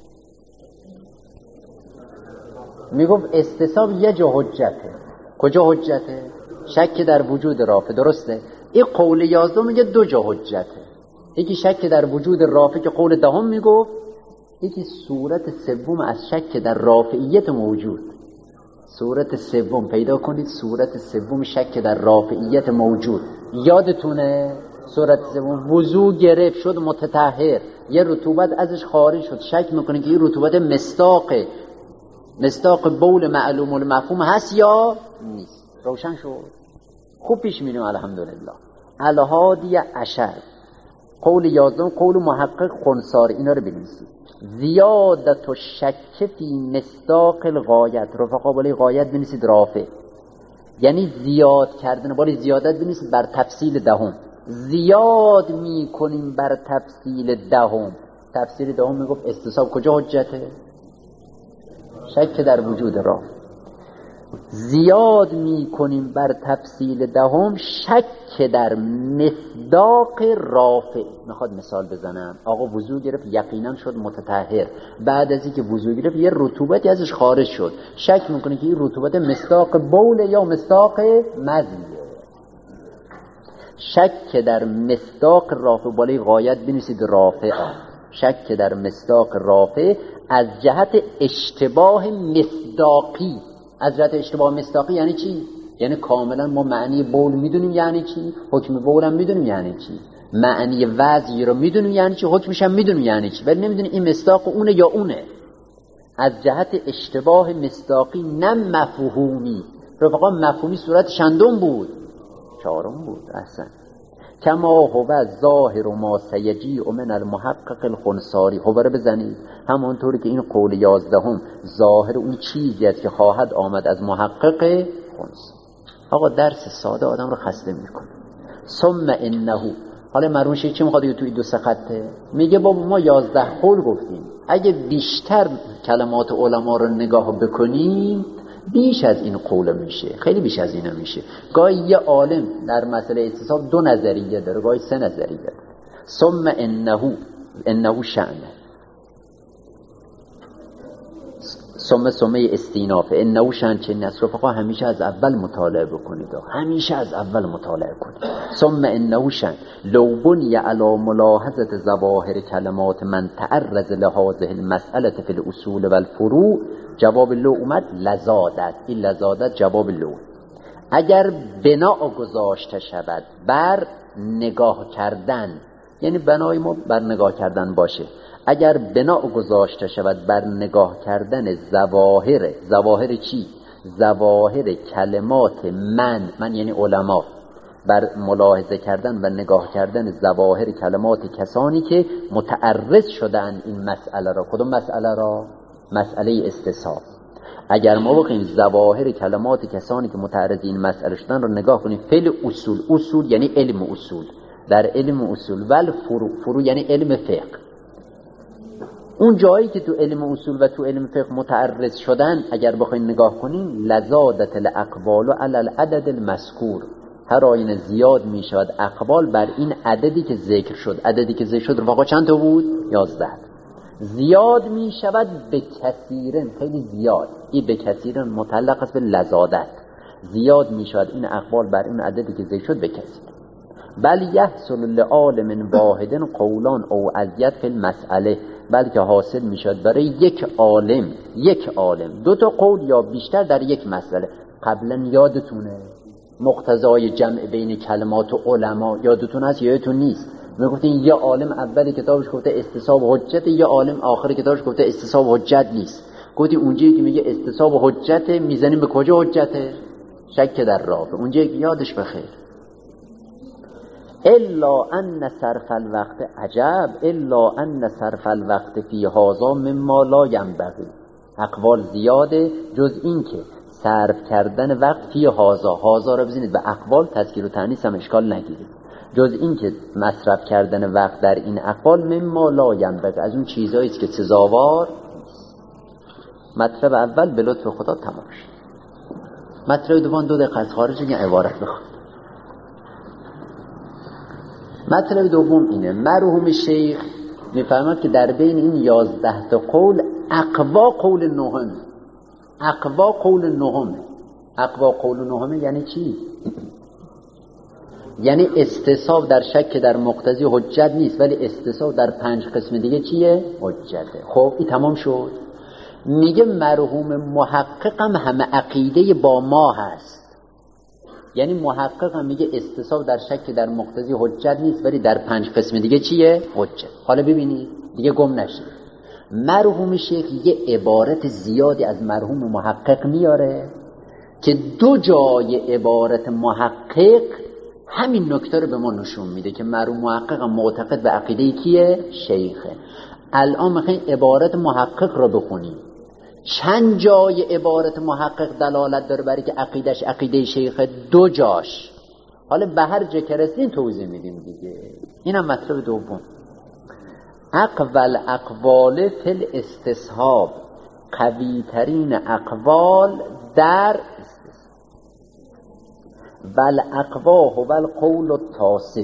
میگفت استصحاب یه جا حجته. کجا حجته؟ شک در وجود رافع. درسته؟ این قول 11 میگه 2 جا حجته. یکی شک در وجود رافع که قول 10 میگفت، یکی صورت سوم از شک در رافعیت موجود. صورت سوم پیدا کنید، صورت سوم شک در رافعیت موجود. یادتونه صورت سوم وضو گرفت شد متطهر، یه رطوبت ازش خارج شد، شک میکنه که این رطوبت مصداق بول معلوم المفهوم هست یا نیست. روشن شد؟ خوب پیش میریم الحمدلله. الهادی عشر قول 11 قول محقق خنثاری. اینا رو بنویسید. زیادت و شک فی مصداق الغایت. رفقا بالی غایت بنویسید رافع، یعنی زیاد کردن. بالی زیادت بنویسید بر تفصیل 10. زیاد میکنیم بر تفصیل 10. تفصیل 10 میگفت استصحاب کجا حجته؟ شک در وجود رافع. زیاد میکنیم بر تفصیل 10 شک در مصداق رافع. میخواد مثال بزنم. آقا وضو گرفت یقینا شد متطهر، بعد از اینکه وضو گرفت یه رطوبتی ازش خارج شد، شک میکنه که این رطوبت مصداق بول یا مصداق مزیه. شک در مصداق رافع بالای غایت بنویسید رافع. شک در مصداق رافع از جهت اشتباه مصداقی. از جهت اشتباه مصداقی یعنی چی؟ یعنی کاملا ما معنی بول میدونیم یعنی چی، حکم بول هم میدونیم یعنی چی، معنی وضعی رو میدونیم یعنی چی، حکمش هم میدونیم یعنی چی، ولی نمیدونیم این مصداق اونه یا اونه. از جهت اشتباه مصداقی نه مفهومی. رفقا مفهومی صورت چندم بود؟ 4 بود. احسن. کما هو ظاهر ما سیجیء من المحقق الخنثاری. هو رو بزنید همونطوری که این قول 11 ظاهر اون چیزی است که خواهد آمد از محقق خنثاری. آقا درس ساده آدم رو خسته میکنه. ثم انه. حالا مرحوم شیخ چی میخواد توی 2 خطه؟ میگه بابا ما 11 قول گفتیم، اگه بیشتر کلمات علما رو نگاه بکنیم بیش از این قول میشه، خیلی بیش از اینا میشه. گاهی یه عالم در مسئله استصحاب 2 نظریه داره، گاهی 3 نظریه داره. ثم انه شأنه. سمه استیناف انه شنچنین است. رفقا همیشه از اول مطالعه بکنید، همیشه از اول مطالعه کنید. ثم انه شن لو بنی علی ملاحظه ظواهر کلمات من تعرض لهذه المساله فی الاصول و الفروع، جواب لو اومد لزادت. این لزادت جواب لو. اگر بنا گذاشته شود بر نگاه کردن، یعنی بنای ما بر نگاه کردن باشه، اگر بنا گذاشته شود بر نگاه کردن ظواهر چی؟ ظواهر کلمات من یعنی علما، بر ملاحظه کردن و نگاه کردن ظواهر کلمات کسانی که متعرض شدن این مسئله را. کدوم مسئله را؟ مسئله استصحاب. اگر ما بخوایم ظواهر کلمات کسانی که متعرض این مسئله شدن رو نگاه کنیم، فعل اصول یعنی علم اصول، در علم اصول و فروع یعنی علم فقه، اون جایی که تو علم اصول و تو علم فقه متعرض شدن اگر بخوایم نگاه کنیم، لزادت الاقوال علی العدد المذکور، هر آینه زیاد می شود اقوال بر این عددی که ذکر شد. عددی که ذکر شد رفقا چند تا بود؟ 11. زیاد می شود به کثیرن، خیلی زیاد. این به کثیرن متعلق است به لزادت. زیاد می شود این اقوال بر این عددی که ذکر شد به کثیر. بل یحصل لعالم واحد قولان او ازید فی المسئله، بلکه حاصل می شود برای یک عالم 2 تا قول یا بیشتر در یک مسئله. قبلا یادتونه مقتضای جمع بین کلمات و علما یادتون هست یا یادتون نیست؟ می گفتین یه عالم اول کتابش گفته استصحاب حجت، یه عالم آخر کتابش گفته استصحاب حجت نیست. گفتی اونجایی که میگه استصحاب حجت میزنیم به کجا حجته؟ شک در راه. اونجایی که یادش بخیر. الا ان صرف الوقت عجب، الا ان صرف الوقت فی هذا مما لا ينبغي. اقوال زیاده، جز این که صرف کردن وقت فی هذا را بزنید به اقوال، تذکیر و تأنیث هم اشکال نگیرید، جز این که مصرف کردن وقت در این اقوال مما لا ينبغي، از اون چیزایی است که سزاوار نیست. مطلب اول به لطف خدا تمام شد. مطلب دوم 2 دقیقه از خارج این عبارت بخوام. مطلب دوم اینه، مرحوم شیخ میفرماد که در بین این 11 تا قول اقوا قول نهم یعنی چی؟ یعنی استصحاب در شک در مقتضی حجت نیست، ولی استصحاب در 5 قسم دیگه چیه؟ حجته. خب این تمام شد. میگه مرحوم محققم همه عقیده با ما هست، یعنی محقق هم میگه استصحاب در شک در مقتضی حجت نیست، ولی در 5 قسم دیگه چیه؟ حجت. حالا ببینید دیگه گم نشید، مرحوم شیخ یه عبارت زیادی از مرحوم محقق میاره که 2 جای عبارت محقق همین نکته رو به ما نشون میده که مرحوم محقق هم معتقد به عقیده کیه؟ شیخه. الان میخوایم عبارت محقق رو بخونیم، چند جای عبارت محقق دلالت داره برای که عقیدش عقیده شیخه؟ 2 جاش. حالا به هر جا که رسیم توضیح میدیم دیگه. اینم مطلب دوم. اقوال اقوال فی الاستصحاب، قوی ترین اقوال در استصحاب. ول اقوا هو القول التاسع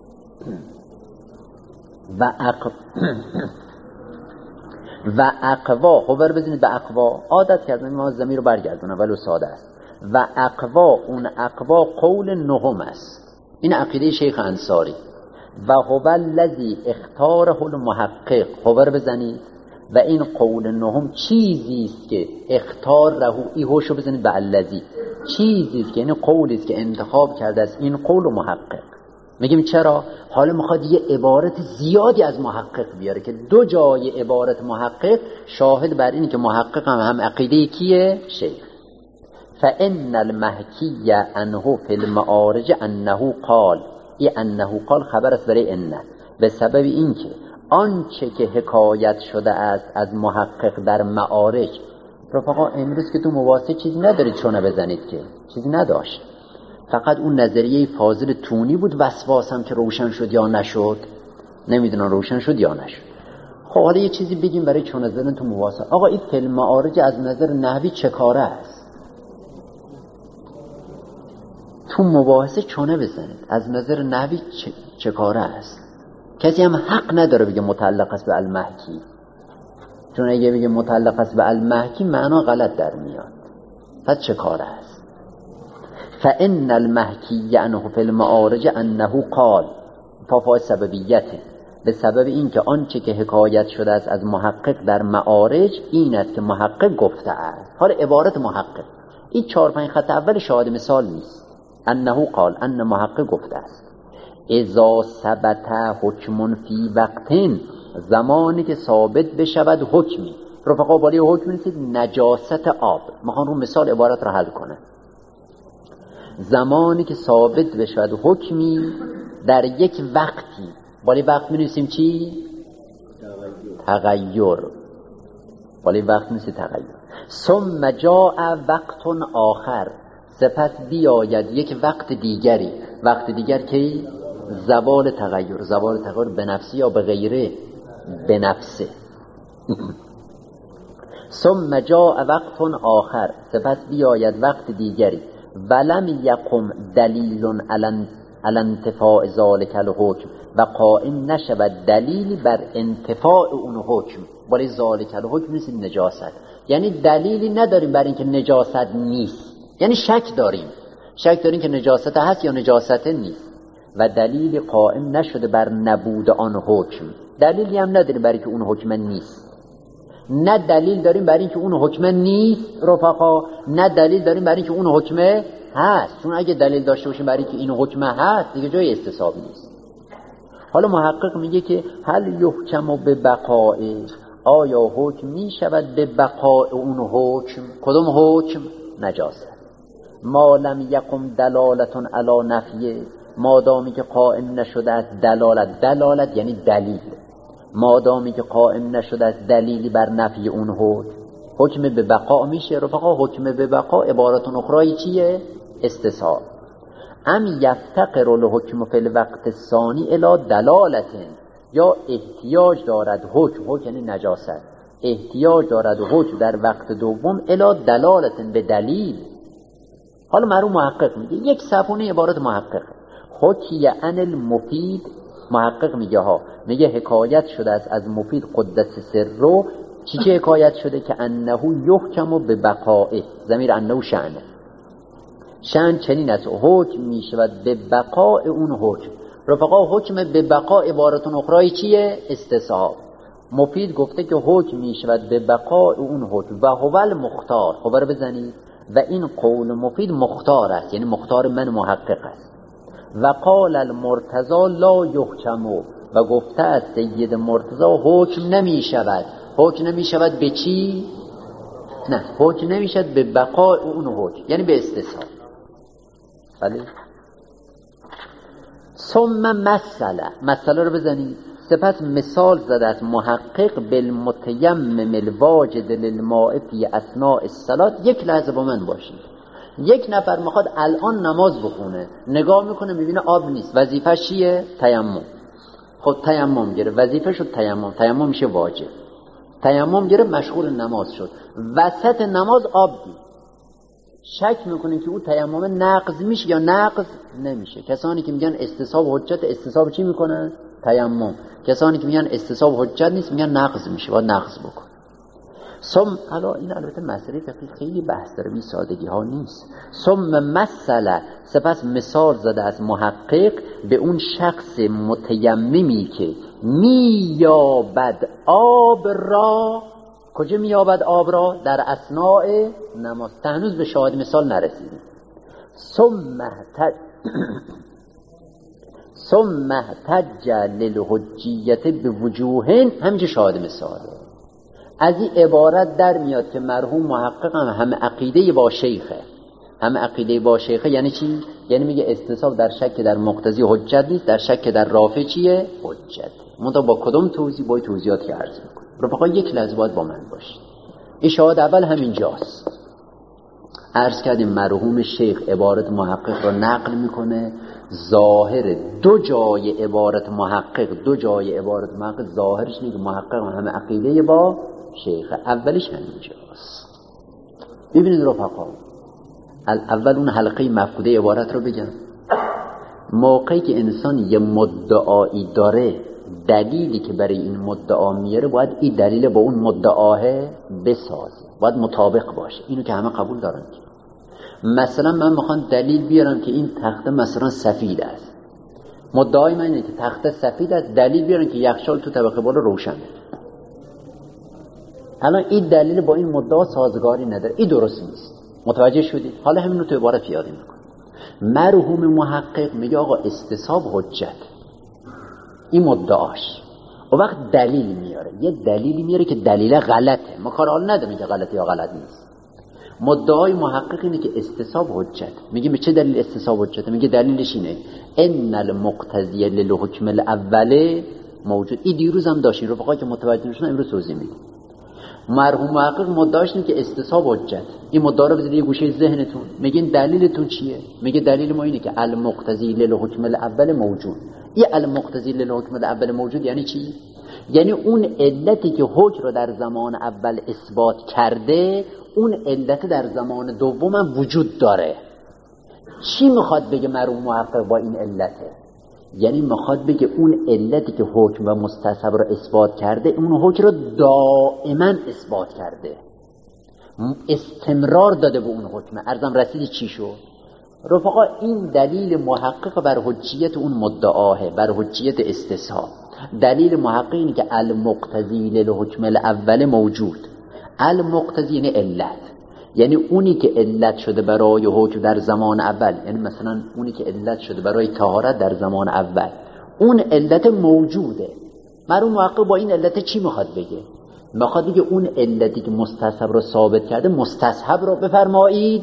و اقوا خبر بزنید به اقوا، عادت کردن ما ضمیر رو برگردونه ولو ساده است. و اقوا، اون اقوا قول نهم است. این عقیده شیخ انصاری. و هو الذی اختاره المحقق، خبر بزنید. و این قول نهم چیزی است که اختار رهو، ای هوشو بزنید به الذی، چیزی است که این قولی است که انتخاب کرده از این قول و محقق. میگیم چرا؟ حالا میخواد یه عبارت زیادی از محقق بیاره که 2 جای عبارت محقق شاهد بر اینه که محقق هم عقیده کیه؟ شیخ. فان المحکی عنه فی المعارج انه قال، این انه قال خبر است برای انه، به سبب اینکه آنچه که حکایت شده است از محقق در معارج. رفقا امروز که تو مباحثه چیزی ندارید چونه بزنید، که چیزی نداشت، فقط اون نظریه فاضل تونی بود، وسواسم که روشن شد یا نشد، نمیدونم روشن شد یا نشد. خب حالا یه چیزی بگیم برای چون نظرن تو مباحثه. آقا این فی المعارج از نظر نحوی چه کاره است؟ تو مباحثه چونه بزنید از نظر نحوی چه کاره است؟ کسی هم حق نداره بگه متعلق است به المحکی، چون اگه بگه متعلق است به المحکی معنا غلط در میاد. پس چه کار است؟ فإن المحکی عنه فی المعارج انه قال، فافای سببیته، به سبب اینکه آنچه که حکایت شده است از محقق در معارج این است که محقق گفته است. حالا عبارت محقق این 4-5 خط اول شاهد مثال نیست. انه قال، ان محقق گفته است. اذا ثبت حکم فی وقتین، زمانی که ثابت بشود حکمی. رفقا بالی حکم نیست نجاست آب، میخوان رو مثال عبارت را حل کنه. زمانی که ثابت بشود حکمی در یک وقتی، بالی وقت می‌نویسیم چی؟ تغییر. بالی وقت نیست تغییر. ثم جاء وقت آخر، سپس بیاید یک وقت دیگری. وقت دیگر کی؟ زوال تغییر. زوال تغییر به نفسی یا به غیره؟ به نفسه. ثم جاء وقت آخر، سپس بیاید وقت دیگری. ولم یقم دلیل علی انتفاع ذلک الحکم، و قائم نشود دلیلی بر انتفاع اون حکم. ولی ذلک الحکم نیست نجاست، یعنی دلیلی نداریم بر اینکه نجاست نیست، یعنی شک داریم که نجاست هست یا نجاست نیست، و دلیل قائم نشده بر نبود آن حکم. دلیلی هم نداریم برای که اون حکم نیست. نه دلیل داریم برای اینکه اون حکم نیست رفقا، نه دلیل داریم برای اینکه اون حکم هست. چون اگه دلیل داشته باشیم برای اینکه این حکم هست دیگه جای استصحاب نیست. حالا محقق میگه که هل یحکم به بقاء، آیا حکم می شود به بقاء اون حکم؟ کدوم حکم؟ نجاست. ما لم یقم دلالتون علی نفیه، مادامی که قائم نشده از دلالت یعنی دلیل، مادامی که قائم نشده از دلیلی بر نفی اون حکم به بقا میشه. رفقا حکم به بقا عبارتون اخرای چیه؟ استصحاب. ام یفتقر الحکم فی الوقت الثانی الی دلالت، یا احتیاج دارد حکم یعنی نجاست، احتیاج دارد حکم در وقت دوم الی دلالت، به دلیل. حالا مرحوم محقق میگه یک صفحه عبارت محقق، حکی عن المفید. محقق میگه حکایت شده است از مفید قدس سره. چی حکایت شده؟ که انه یحکم به بقائه، ضمیر انه شأن چنین است حکم میشود به بقاء اون حکم. رفقا حکم به بقاء عبارتون اخرای چیه؟ استصحاب. مفید گفته که حکم میشود به بقاء اون حکم و هو المختار. خبر بزنید و این قول مفید مختار است، یعنی مختار من محقق است. و قال المرتضی لا یحکم، و گفته است سید مرتضی حکم نمی شود. حکم نمی شود به چی؟ نه، حکم نمی شود به بقاء اون حکم، یعنی به استصحاب. بله. ثم مسئله رو بزنید. سپس مثال زده است محقق بالمتیمم الواجد للماء فی اثناء الصلاة. یک لحظه با من باشید. یک نفر میخواد الان نماز بخونه، نگاه میکنه میبینه آب نیست، وظیفه‌ش چیه؟ تیمم. خب تیمم گره، وظیفه شد تیمم میشه واجب. تیمم گره، مشغول نماز شد، وسط نماز آب دید، شک میکنه که او تیمم نقض میشه یا نقض نمیشه. کسانی که میگن استصحاب حجت، استصحاب چی میکنن؟ تیمم. کسانی که میگن استصحاب حجت نیست میگن نقض میشه، باید نقض بکن. حالا این البته مسئله فقهی خیلی بحث داره، این سادگی ها نیست. سپس مثال زده از محقق به اون شخص متیممی که میابد آب را. کجا میابد آب را؟ در اثناء نماز. هنوز به شاهد مثال نرسیدیم. ثم احتج للحجیت بوجوه، همینجا شاهد مثاله. از این عبارت در میاد که مرحوم محقق هم عقیده با شیخه. یعنی چی؟ یعنی میگه استصحاب در شک در مقتضی حجت نیست، در شک در رافع چیه؟ حجت. منتها با کدوم توضیح؟ با توضیحات که عرض میکنم. رفقا یک لحظه باید با من باشید. این شاهد اول همینجاست. عرض کردیم مرحوم شیخ عبارت محقق را نقل میکنه. ظاهر دو جای عبارت محقق ظاهرش اینه که محقق همه عقیده با شیخ. اولش همینجاست. ببینید رفقا، اول اون حلقه مفقوده عبارت رو بگم. موقعی که انسان یه مدعایی داره دلیلی که برای این مدعا میاره باید این دلیل با اون مدعاه بسازه، باید مطابق باشه. اینو که همه قبول دارن. مثلا من میخوام دلیل بیارم که این تخته مثلا سفید است، مدعای من اینه که تخته سفید است، دلیل بیارم که یخچال تو طبقه بالا روشنه. الان این دلیل با این مدعا سازگاری نداره، این درست نیست. متوجه شدید؟ حالا همین رو تو عبارت پیاده میکنه. مرحوم محقق میگه آقا استصحاب حجت این مدعاش، و وقت دلیل میاره، یه دلیلی میاره که دلیل غلطه، ما کار حال نداریم که غلطه یا غلط نیست. مدعای محقق اینه که استصحاب حجت. میگه به چه دلیل استصحاب حجت؟ میگه دلیلش اینه ان المقتضی للحکم الاول موجود. این دیروز هم داشتین رفقا که متوجه نشدن، امروز توضیح میدم. مرحوم محقق مدعاش اینه که استصحاب حجت. این مدعا رو بذارید یه گوشه ذهنتون. میگین دلیلتون چیه؟ میگه دلیل ما اینه که المقتضی للحکم الاول موجود. این المقتضی للحکم الاول موجود یعنی چی؟ یعنی اون علتی که حکم رو در زمان اول اثبات کرده، اون علت در زمان دوم هم وجود داره. چی میخواد بگه مرحوم محقق با این علته؟ یعنی میخواد بگه اون علتی که حکم و مستصحب رو اثبات کرده، اون حکم رو دائما اثبات کرده، استمرار داده به اون حکم. عرضم رسیدی چی شد؟ رفقا این دلیل محقق بر حجیت اون مدعاه، بر حجیت استصحاب. دلیل محقق اینه که المقتضی للحکم الاول موجود. المقتضی یعنی علت، یعنی اونی که علت شده برای حکم در زمان اول، یعنی مثلا اونی که علت شده برای طهارت در زمان اول، اون علت موجوده. مرحوم محقق با این علت چی میخواد بگه؟ میخواد بگه اون علتی که مستصحب رو ثابت کرده، مستصحب رو بفرمایید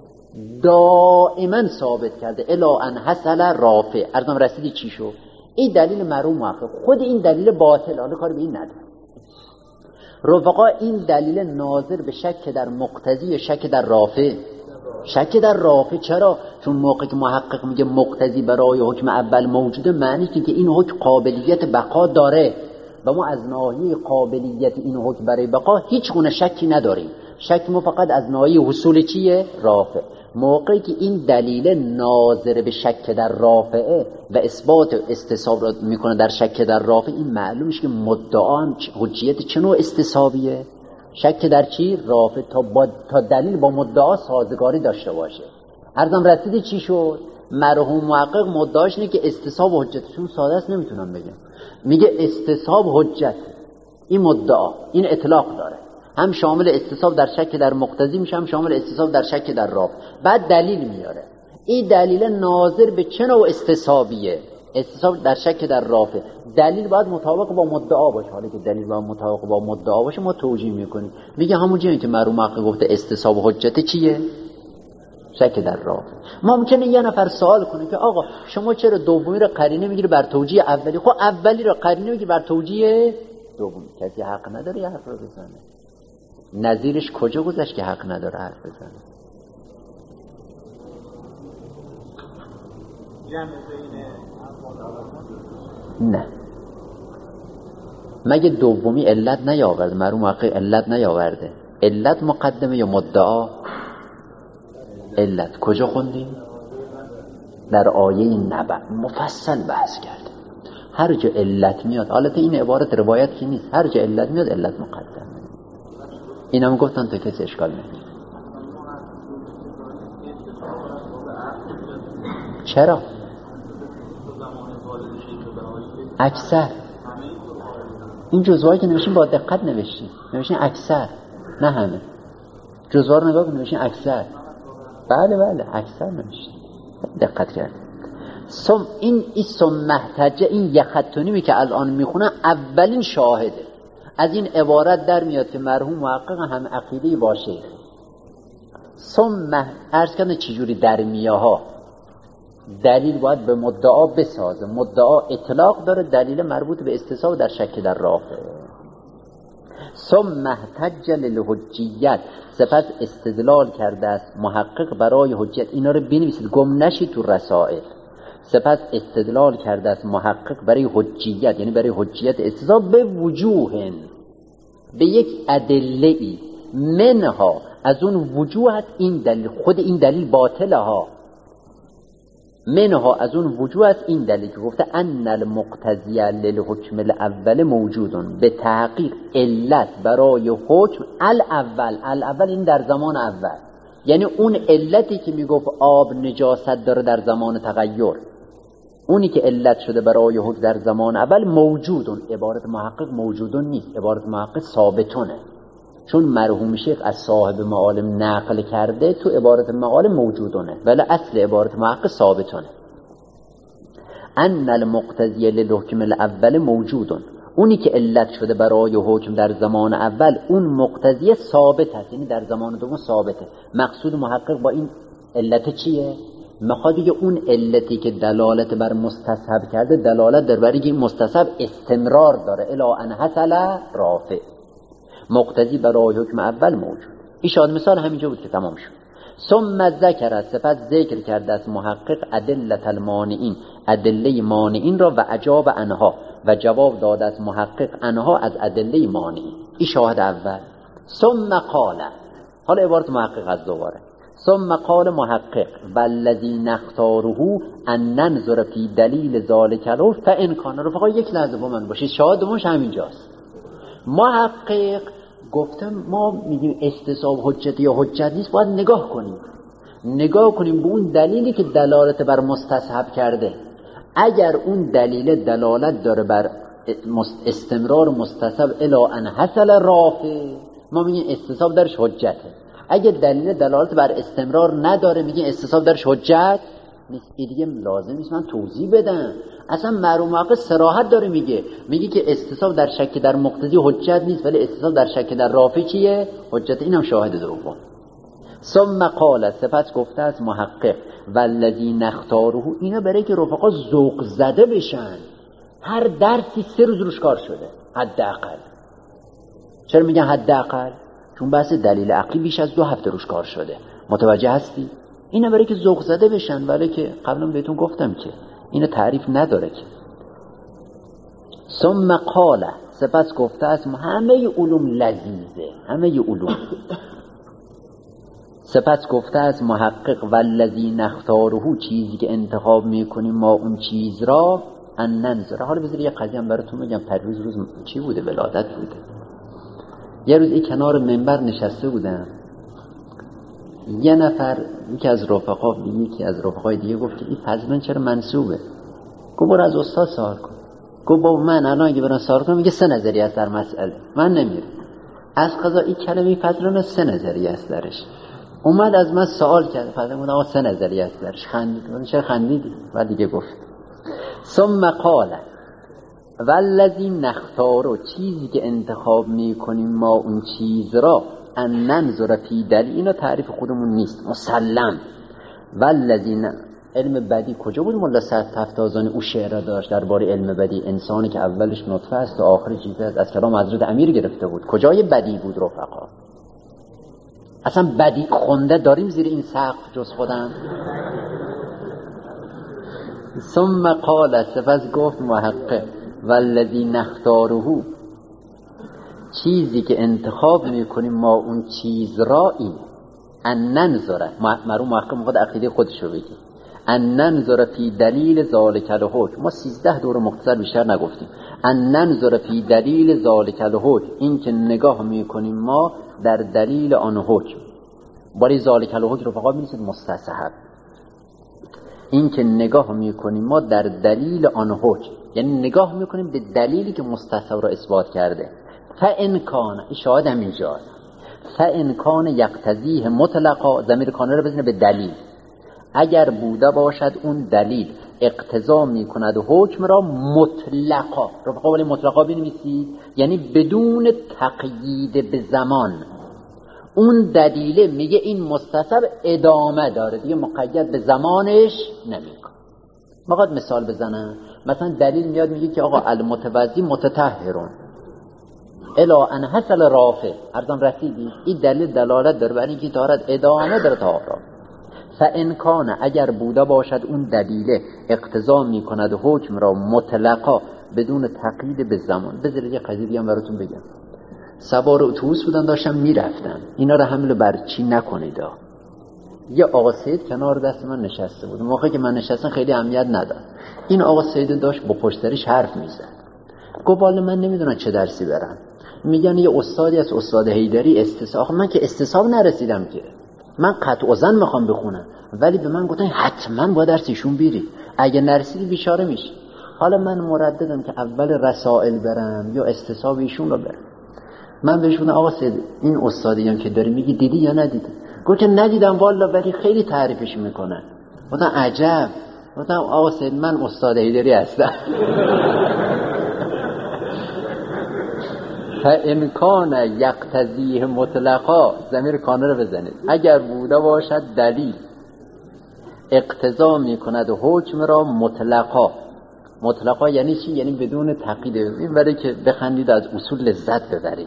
دائما ثابت کرده الا ان حصل رافع. عرضم رسیدی چی شد؟ این دلیل مرحوم محقق. خود این دلیل باطل، حالا کار به این نداره رفقا. این دلیل ناظر به شک در مقتضی، شک در رافع. شک در رافع چرا؟ چون موقعی که محقق میگه مقتضی برای حکم اول موجوده، معنیش اینه که این حکم قابلیت بقا داره و ما از ناحیه قابلیت این حکم برای بقا هیچ گونه شکی نداریم. شک ما فقط از ناحیه حصول چیه؟ رافع. موقعی که این دلیل ناظر به شک در رافعه و اثبات استصحاب را میکنه در شک در رافع، این معلومش که مدعا هم حجیت چه نوع استصحابیه؟ شک در چی؟ رافع. تا دلیل با مدعا سازگاری داشته باشه. عرضم رسیدی چی شد؟ مرحوم محقق مدعاش اینه که استصحاب حجت. چون ساده است نمیتونم بگم. میگه استصحاب حجت، این مدعا این اطلاق داره، هم شامل استصحاب در شک در مقتضی میشه، هم شامل استصحاب در شک در رافع. بعد دلیل میاره. این دلیل ناظر به چه نوع استصحابیه؟ استصحاب در شک در رافع. دلیل باید مطابق با مدعا باشه. حالا که دلیل باید مطابق با مدعا باشه ما توجیه میکنیم. میگه همون جایی که مرحوم محقق گفته استصحاب حجت چیه؟ شک در رافع. ممکنه یه نفر سوال کنه که آقا شما چرا دومی رو قرینه میگیری بر توجیه اولی؟ خب اولی رو قرینه میگیری بر توجیه دومی. کسی حق نداره یه حرف رو بزنه. نظیرش کجا گذاشت که حق نداره حرف بزنه؟ نه، مگه دومی علت نیاورده؟ مرحوم محقق علت نیاورده. علت مقدمه یا مدعا؟ علت کجا خوندیم؟ در آیه نبأ مفصل بحث کرده. هر جا علت میاد، حالت این عبارت روایت که نیست، هر جا علت میاد علت مقدمه. اینم گفتن تا کسی اشکال نگیره. چرا؟ اکثر این جزوهایی که نوشین با دقت نوشین، نوشین اکثر نه همه. جزوها رو نگاه کن، نوشین اکثر. بله اکثر نوشین، دقت کرد. این محتجه، این یه خط و نیمی که الان میخونن اولین شاهده. از این عبارت در میاد که مرحوم محقق هم عقیده‌ای با شیخ. عرض کردن چجوری در میاها دلیل باید به مدعا بسازه. مدعا اطلاق داره، دلیل مربوط به استصحاب در شک در رافع. ثم احتج للحجیت، سپس استدلال کرده است محقق برای حجت. اینا رو بنویسید گم نشید تو رسائل. سپس استدلال کرده است محقق برای حجیت، یعنی برای حجیت استصحاب به وجوه، به یک ادله‌ای، منها از اون وجوهت این دلیل، خود این دلیل باطله ها. منها از اون وجوه از این دلیل که گفته ان المقتضی للحکم الاول موجودون، به تحقیق علت برای حکم الاول این در زمان اول، یعنی اون علتی که میگفت آب نجاست داره در زمان تغییر، اونی که علت شده برای حکم در زمان اول موجودون. عبارت محقق موجودون نیست، عبارت محقق ثابتونه، چون مرحوم شیخ از صاحب معالم نقل کرده تو عبارت معالم موجودونه، ولی اصل عبارت محقق ثابتونه. ان المقتضی للحکم الاول موجودون، اونی که علت شده برای حکم در زمان اول اون مقتضی ثابت هست، یعنی در زمان دوم ثابته. مقصود محقق با این علت چیه؟ میخواد بگه اون علتی که دلالت بر مستصحب کرده دلالت در برای این مستصحب استمرار داره الی ان حصل رافع، مقتضی برای حکم اول موجود. این شاد مثال همینجا بود که تمام شد. ثم ذکر، سپس ذکر کرده از محقق ادلت المانعین، ادله مانعین را و اجاب عنها، و جواب داده از محقق عنها از ادله مانعین. این شاهد اول. ثم قال، حالا عبارت محقق از دوباره، ثم قال محقق والذی نختاره ان ننظر فی دلیل ذلک له فان کان. رفقا یک لحظه با من باشید، شاهد دومش همینجاست. محقق گفتم ما میگیم استصحاب حجت یا حجت نیست، باید نگاه کنیم به اون دلیلی که دلالت بر مستصحب کرده. اگر اون دلیل دلالت داره بر استمرار مستصحب الی ان حصل رافع، ما میگیم استصحاب درش حجته. اگر دلیل دلالت بر استمرار نداره میگیم استصحاب درش حجت نیست. دیگه لازم نیست من توضیح بدم، اصلا معلوم واقع صراحت داره میگه که استصحاب در شک در مقتضی حجت نیست، ولی استصحاب در شک در رافع چیه؟ حجت. اینم شاهد دوم. ثم قال، سپس گفته از محقق والذی نختاره، اینا برای که رفقا ذوق زده بشن، هر درسی 3 روز روش کار شده حداقل. چرا میگن حداقل؟ چون بحث دلیل عقلی بیش از 2 هفته روش کار شده. متوجه هستی؟ اینا برای که ذوق زده بشن، ولی که قبلا بهتون گفتم که اینا تعریف نداره که. ثم قال، سپس گفته از همه علوم لذیذه، همه علوم. سپس گفته از محقق والذی نختاره، چیزی که انتخاب میکنیم ما اون چیز را ان ننظر. حالا بذار یه قضیه هم براتون بگم. پریروز روز چی بوده؟ ولادت بوده. یه روز این کنار منبر نشسته بودم، یه نفر یکی از رفقای دیگه گفت که این فضل چرا منسوبه؟ گفت برو از استاد سوال کن. گفت با من الان اگه برام سوال کنم میگه 3 نظریه است در مسئله، من نمیرم. از قضا این کلمه فضلان 3 نظریه است درش. اومد از من سوال کرد، فضل گفت آقا 3 نظریه است درش. خندید. چرا خندیدی؟ بعد دیگه گفت ثم قال والذی نختاره، چیزی که انتخاب میکنیم ما اون چیز را ان ننظر فی دلیل. اینا تعریف خودمون نیست، مسلم. والذی، علم بدی کجا بود؟ ملا سعد تفتازانی او شعر داشت درباره علم بدی، انسانی که اولش نطفه است و آخرش جیفه است، از کلام حضرت امیر گرفته بود. کجای بدی بود رفقا؟ اصلا بدی خونده داریم زیر این سقف جز خودم؟ ثم قال، سپس گفت محقق والذی نختاره، چیزی که انتخاب میکنیم ما اون چیز را این ان ننظر، مرحوم محقق میخواد عقیده خودش رو بگه، ان ننظر فی دلیل ذالک الحکم. ما 13 دور مختصر بیشتر نگفتیم. ان ننظر فی دلیل ذالک الحکم، این که نگاه میکنیم ما در دلیل آن حکم. برای ذالک الحکم رو فقط می‌نویسید مستصحب. این که نگاه میکنیم ما در دلیل آن حکم، یعنی نگاه میکنیم به دلیلی که مستصحب را اثبات کرده. فان کان، این شاهد همینجاست. فان کان یقتضیه مطلقا، ضمیر کان رو بزنه به دلیل. اگر بوده باشد اون دلیل اقتضا میکند حکم را مطلقا. رو قابل مطلقا بنویسید، یعنی بدون تقیید به زمان. اون دلیله میگه این مستصحب ادامه داره، دیگه مقید به زمانش نمیکنه. میخواد مثال بزنم. مثلا دلیل میاد میگه که آقا المتوضی متطهرون الا ان حصل رافع، ارزم رسیدی. این دلیل دلالت داره بر اینکه طهارت ادامه داره تا آخر. فان کان، اگر بوده باشد اون دلیل اقتضا میکند حکم را مطلقا بدون تقیید به زمان. بذارید یه قضیه دیگه براتون بگم. سوار اتوبوس بودن داشتم میرفتم، اینا رو حمل بر چی نکنید. یه آقا سید کنار دست من نشسته بود. موقعی که من نشستم خیلی اهمیت نداد. این آقا سید داشت با پشتریش حرف میزد. گفت والا من نمیدونم چه درسی برم. میگن یه استادی از استاد حیدری استصحاب. من که استصحاب نرسیدم که. من قطع زن میخوام بخونم، ولی به من گفتن حتما با درسیشون بری، اگه نرسیدی بیچاره میشی. حالا من مرددم که اول رسائل برم یا استصحاب ایشون رو برم. من بهش گفتم آقا سید این استادی هم که داری میگی دیدی یا ندیدی؟ گفت که ندیدم والا، ولی خیلی تعریفش میکنن. گفتم عجب. گفتم آقا سید من استاد حیدری هستم. فإن کان یقتضیه مطلقا، ضمیر کانه رو بزنید، اگر بوده باشد دلیل اقتضا میکند حکم را مطلقا. مطلقا یعنی چی؟ یعنی بدون تقیید. این برای که بخندید از اصول لذت ببرید.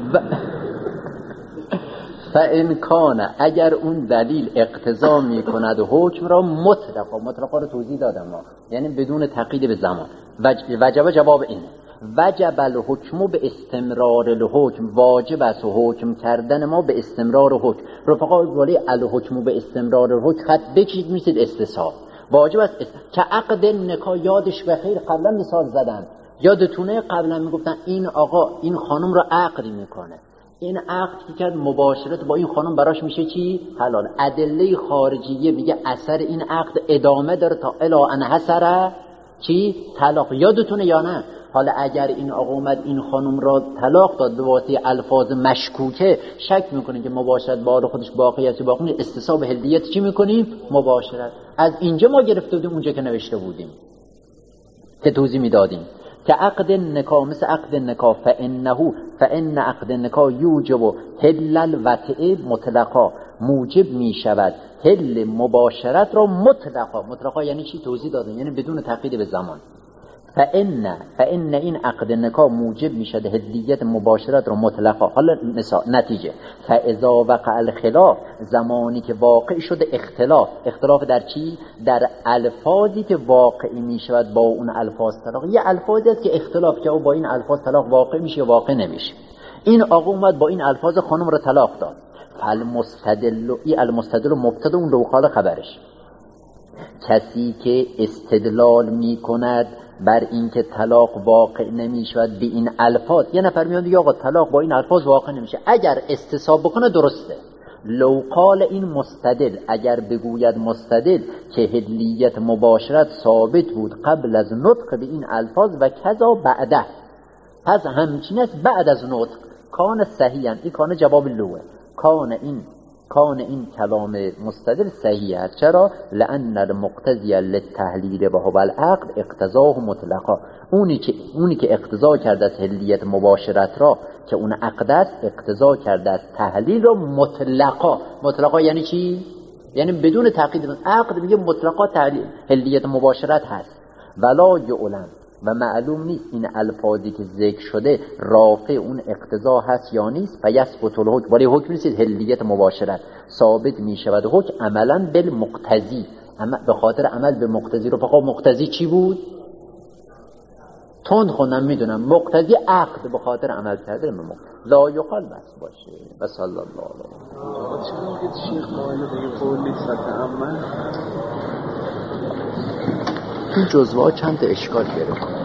فإن کان، اگر اون دلیل اقتضا میکند حکم را مطلقا. مطلقا رو توضیح دادم، یعنی بدون تقیید به زمان. وجب جواب این وجب الحکم به استمرار الحکم، واجب است حکم کردن ما به استمرار حکم. رفقا ولی الحکم به استمرار الحکم خط بکشید میشید استصحاب. واجب است که عقد نکاح، یادش بخیر قبلا مثال زدم، یادتونه قبلا میگفتن این آقا این خانم رو عقد میکنه، این عقد که کرد مباشرت با این خانم براش میشه چی؟ حلال. ادله خارجیه میگه اثر این عقد ادامه داره تا الی ان حصر چی؟ طلاق. یادتونه یا نه؟ حالا اگر این آقا اومد این خانم را طلاق داد به واسطه الفاظ مشکوکه، شک میکنه که مباشرت با حال خودش باقی است یا باقی نیست، استصحاب هلیت چی میکنیم؟ مباشرت. از اینجا ما گرفته بودیم اونجا که نوشته بودیم که توضیح میدادیم که عقد نکاح مثل عقد نکاح فإن عقد نکاح یوجب حل الوطئ مطلقا، موجب میشود حل مباشرت را مطلقا. مطلقا یعنی چی؟ توضیح دادیم، یعنی بدون تقیید به زمان. فإن این عقد نکاح موجب میشد هدیت مباشرت رو مطلقا. حالا نتیجه فاذا وقع الخلاف، زمانی که واقع شده اختلاف در چی؟ در الفاظی که واقعی میشود با اون الفاظ طلاق. یه الفاظی است که اختلاف که با این الفاظ طلاق واقع میشه واقع نمیشه. این آقا اومد با این الفاظ خانم رو طلاق داد. المستدل مبتدا، اون لو قال خبرش. کسی که استدلال میکند بر اینکه طلاق واقع نمیشود به این الفاظ، یه نفر میاد یا آقا طلاق با این الفاظ واقع نمیشه، اگر استصحاب بکنه درسته. لو قال این مستدل، اگر بگوید مستدل که هلیت مباشرت ثابت بود قبل از نطق به این الفاظ و کذا بعده، پس همچین است بعد از نطق، کان صحیحا. این کان جواب لوه، کان این کلام مستدل صحیح است. چرا؟ لأن المقتضی للتحلیل و هو العقد اقتضاه مطلقا. اونی که اقتضا کرده از حلیت مباشرت را که اون عقد است، اقتضا کرده از تحلیل را مطلقا. مطلقا یعنی چی؟ یعنی بدون تقیید. عقد میگه مطلقا تحلیل حلیت مباشرت هست. ولا یعلم، و معلوم نیست این الفاظی که ذکر شده رافع اون اقتضا هست یا نیست. فیثبت الحکم، ولی حکم نیست هلیت مباشرت ثابت می شود حکم عملا بالمقتضی، به خاطر عمل به مقتضی. رو فقط مقتضی چی بود؟ تند خوندم میدونم، مقتضی عقد به خاطر عمل کرده به مقتضی. لا یقال بس باشه. و صلی الله علیه. چرا که شیخ قائل به قولی ستعمل این جزوه ها چند تا اشکال گرفت.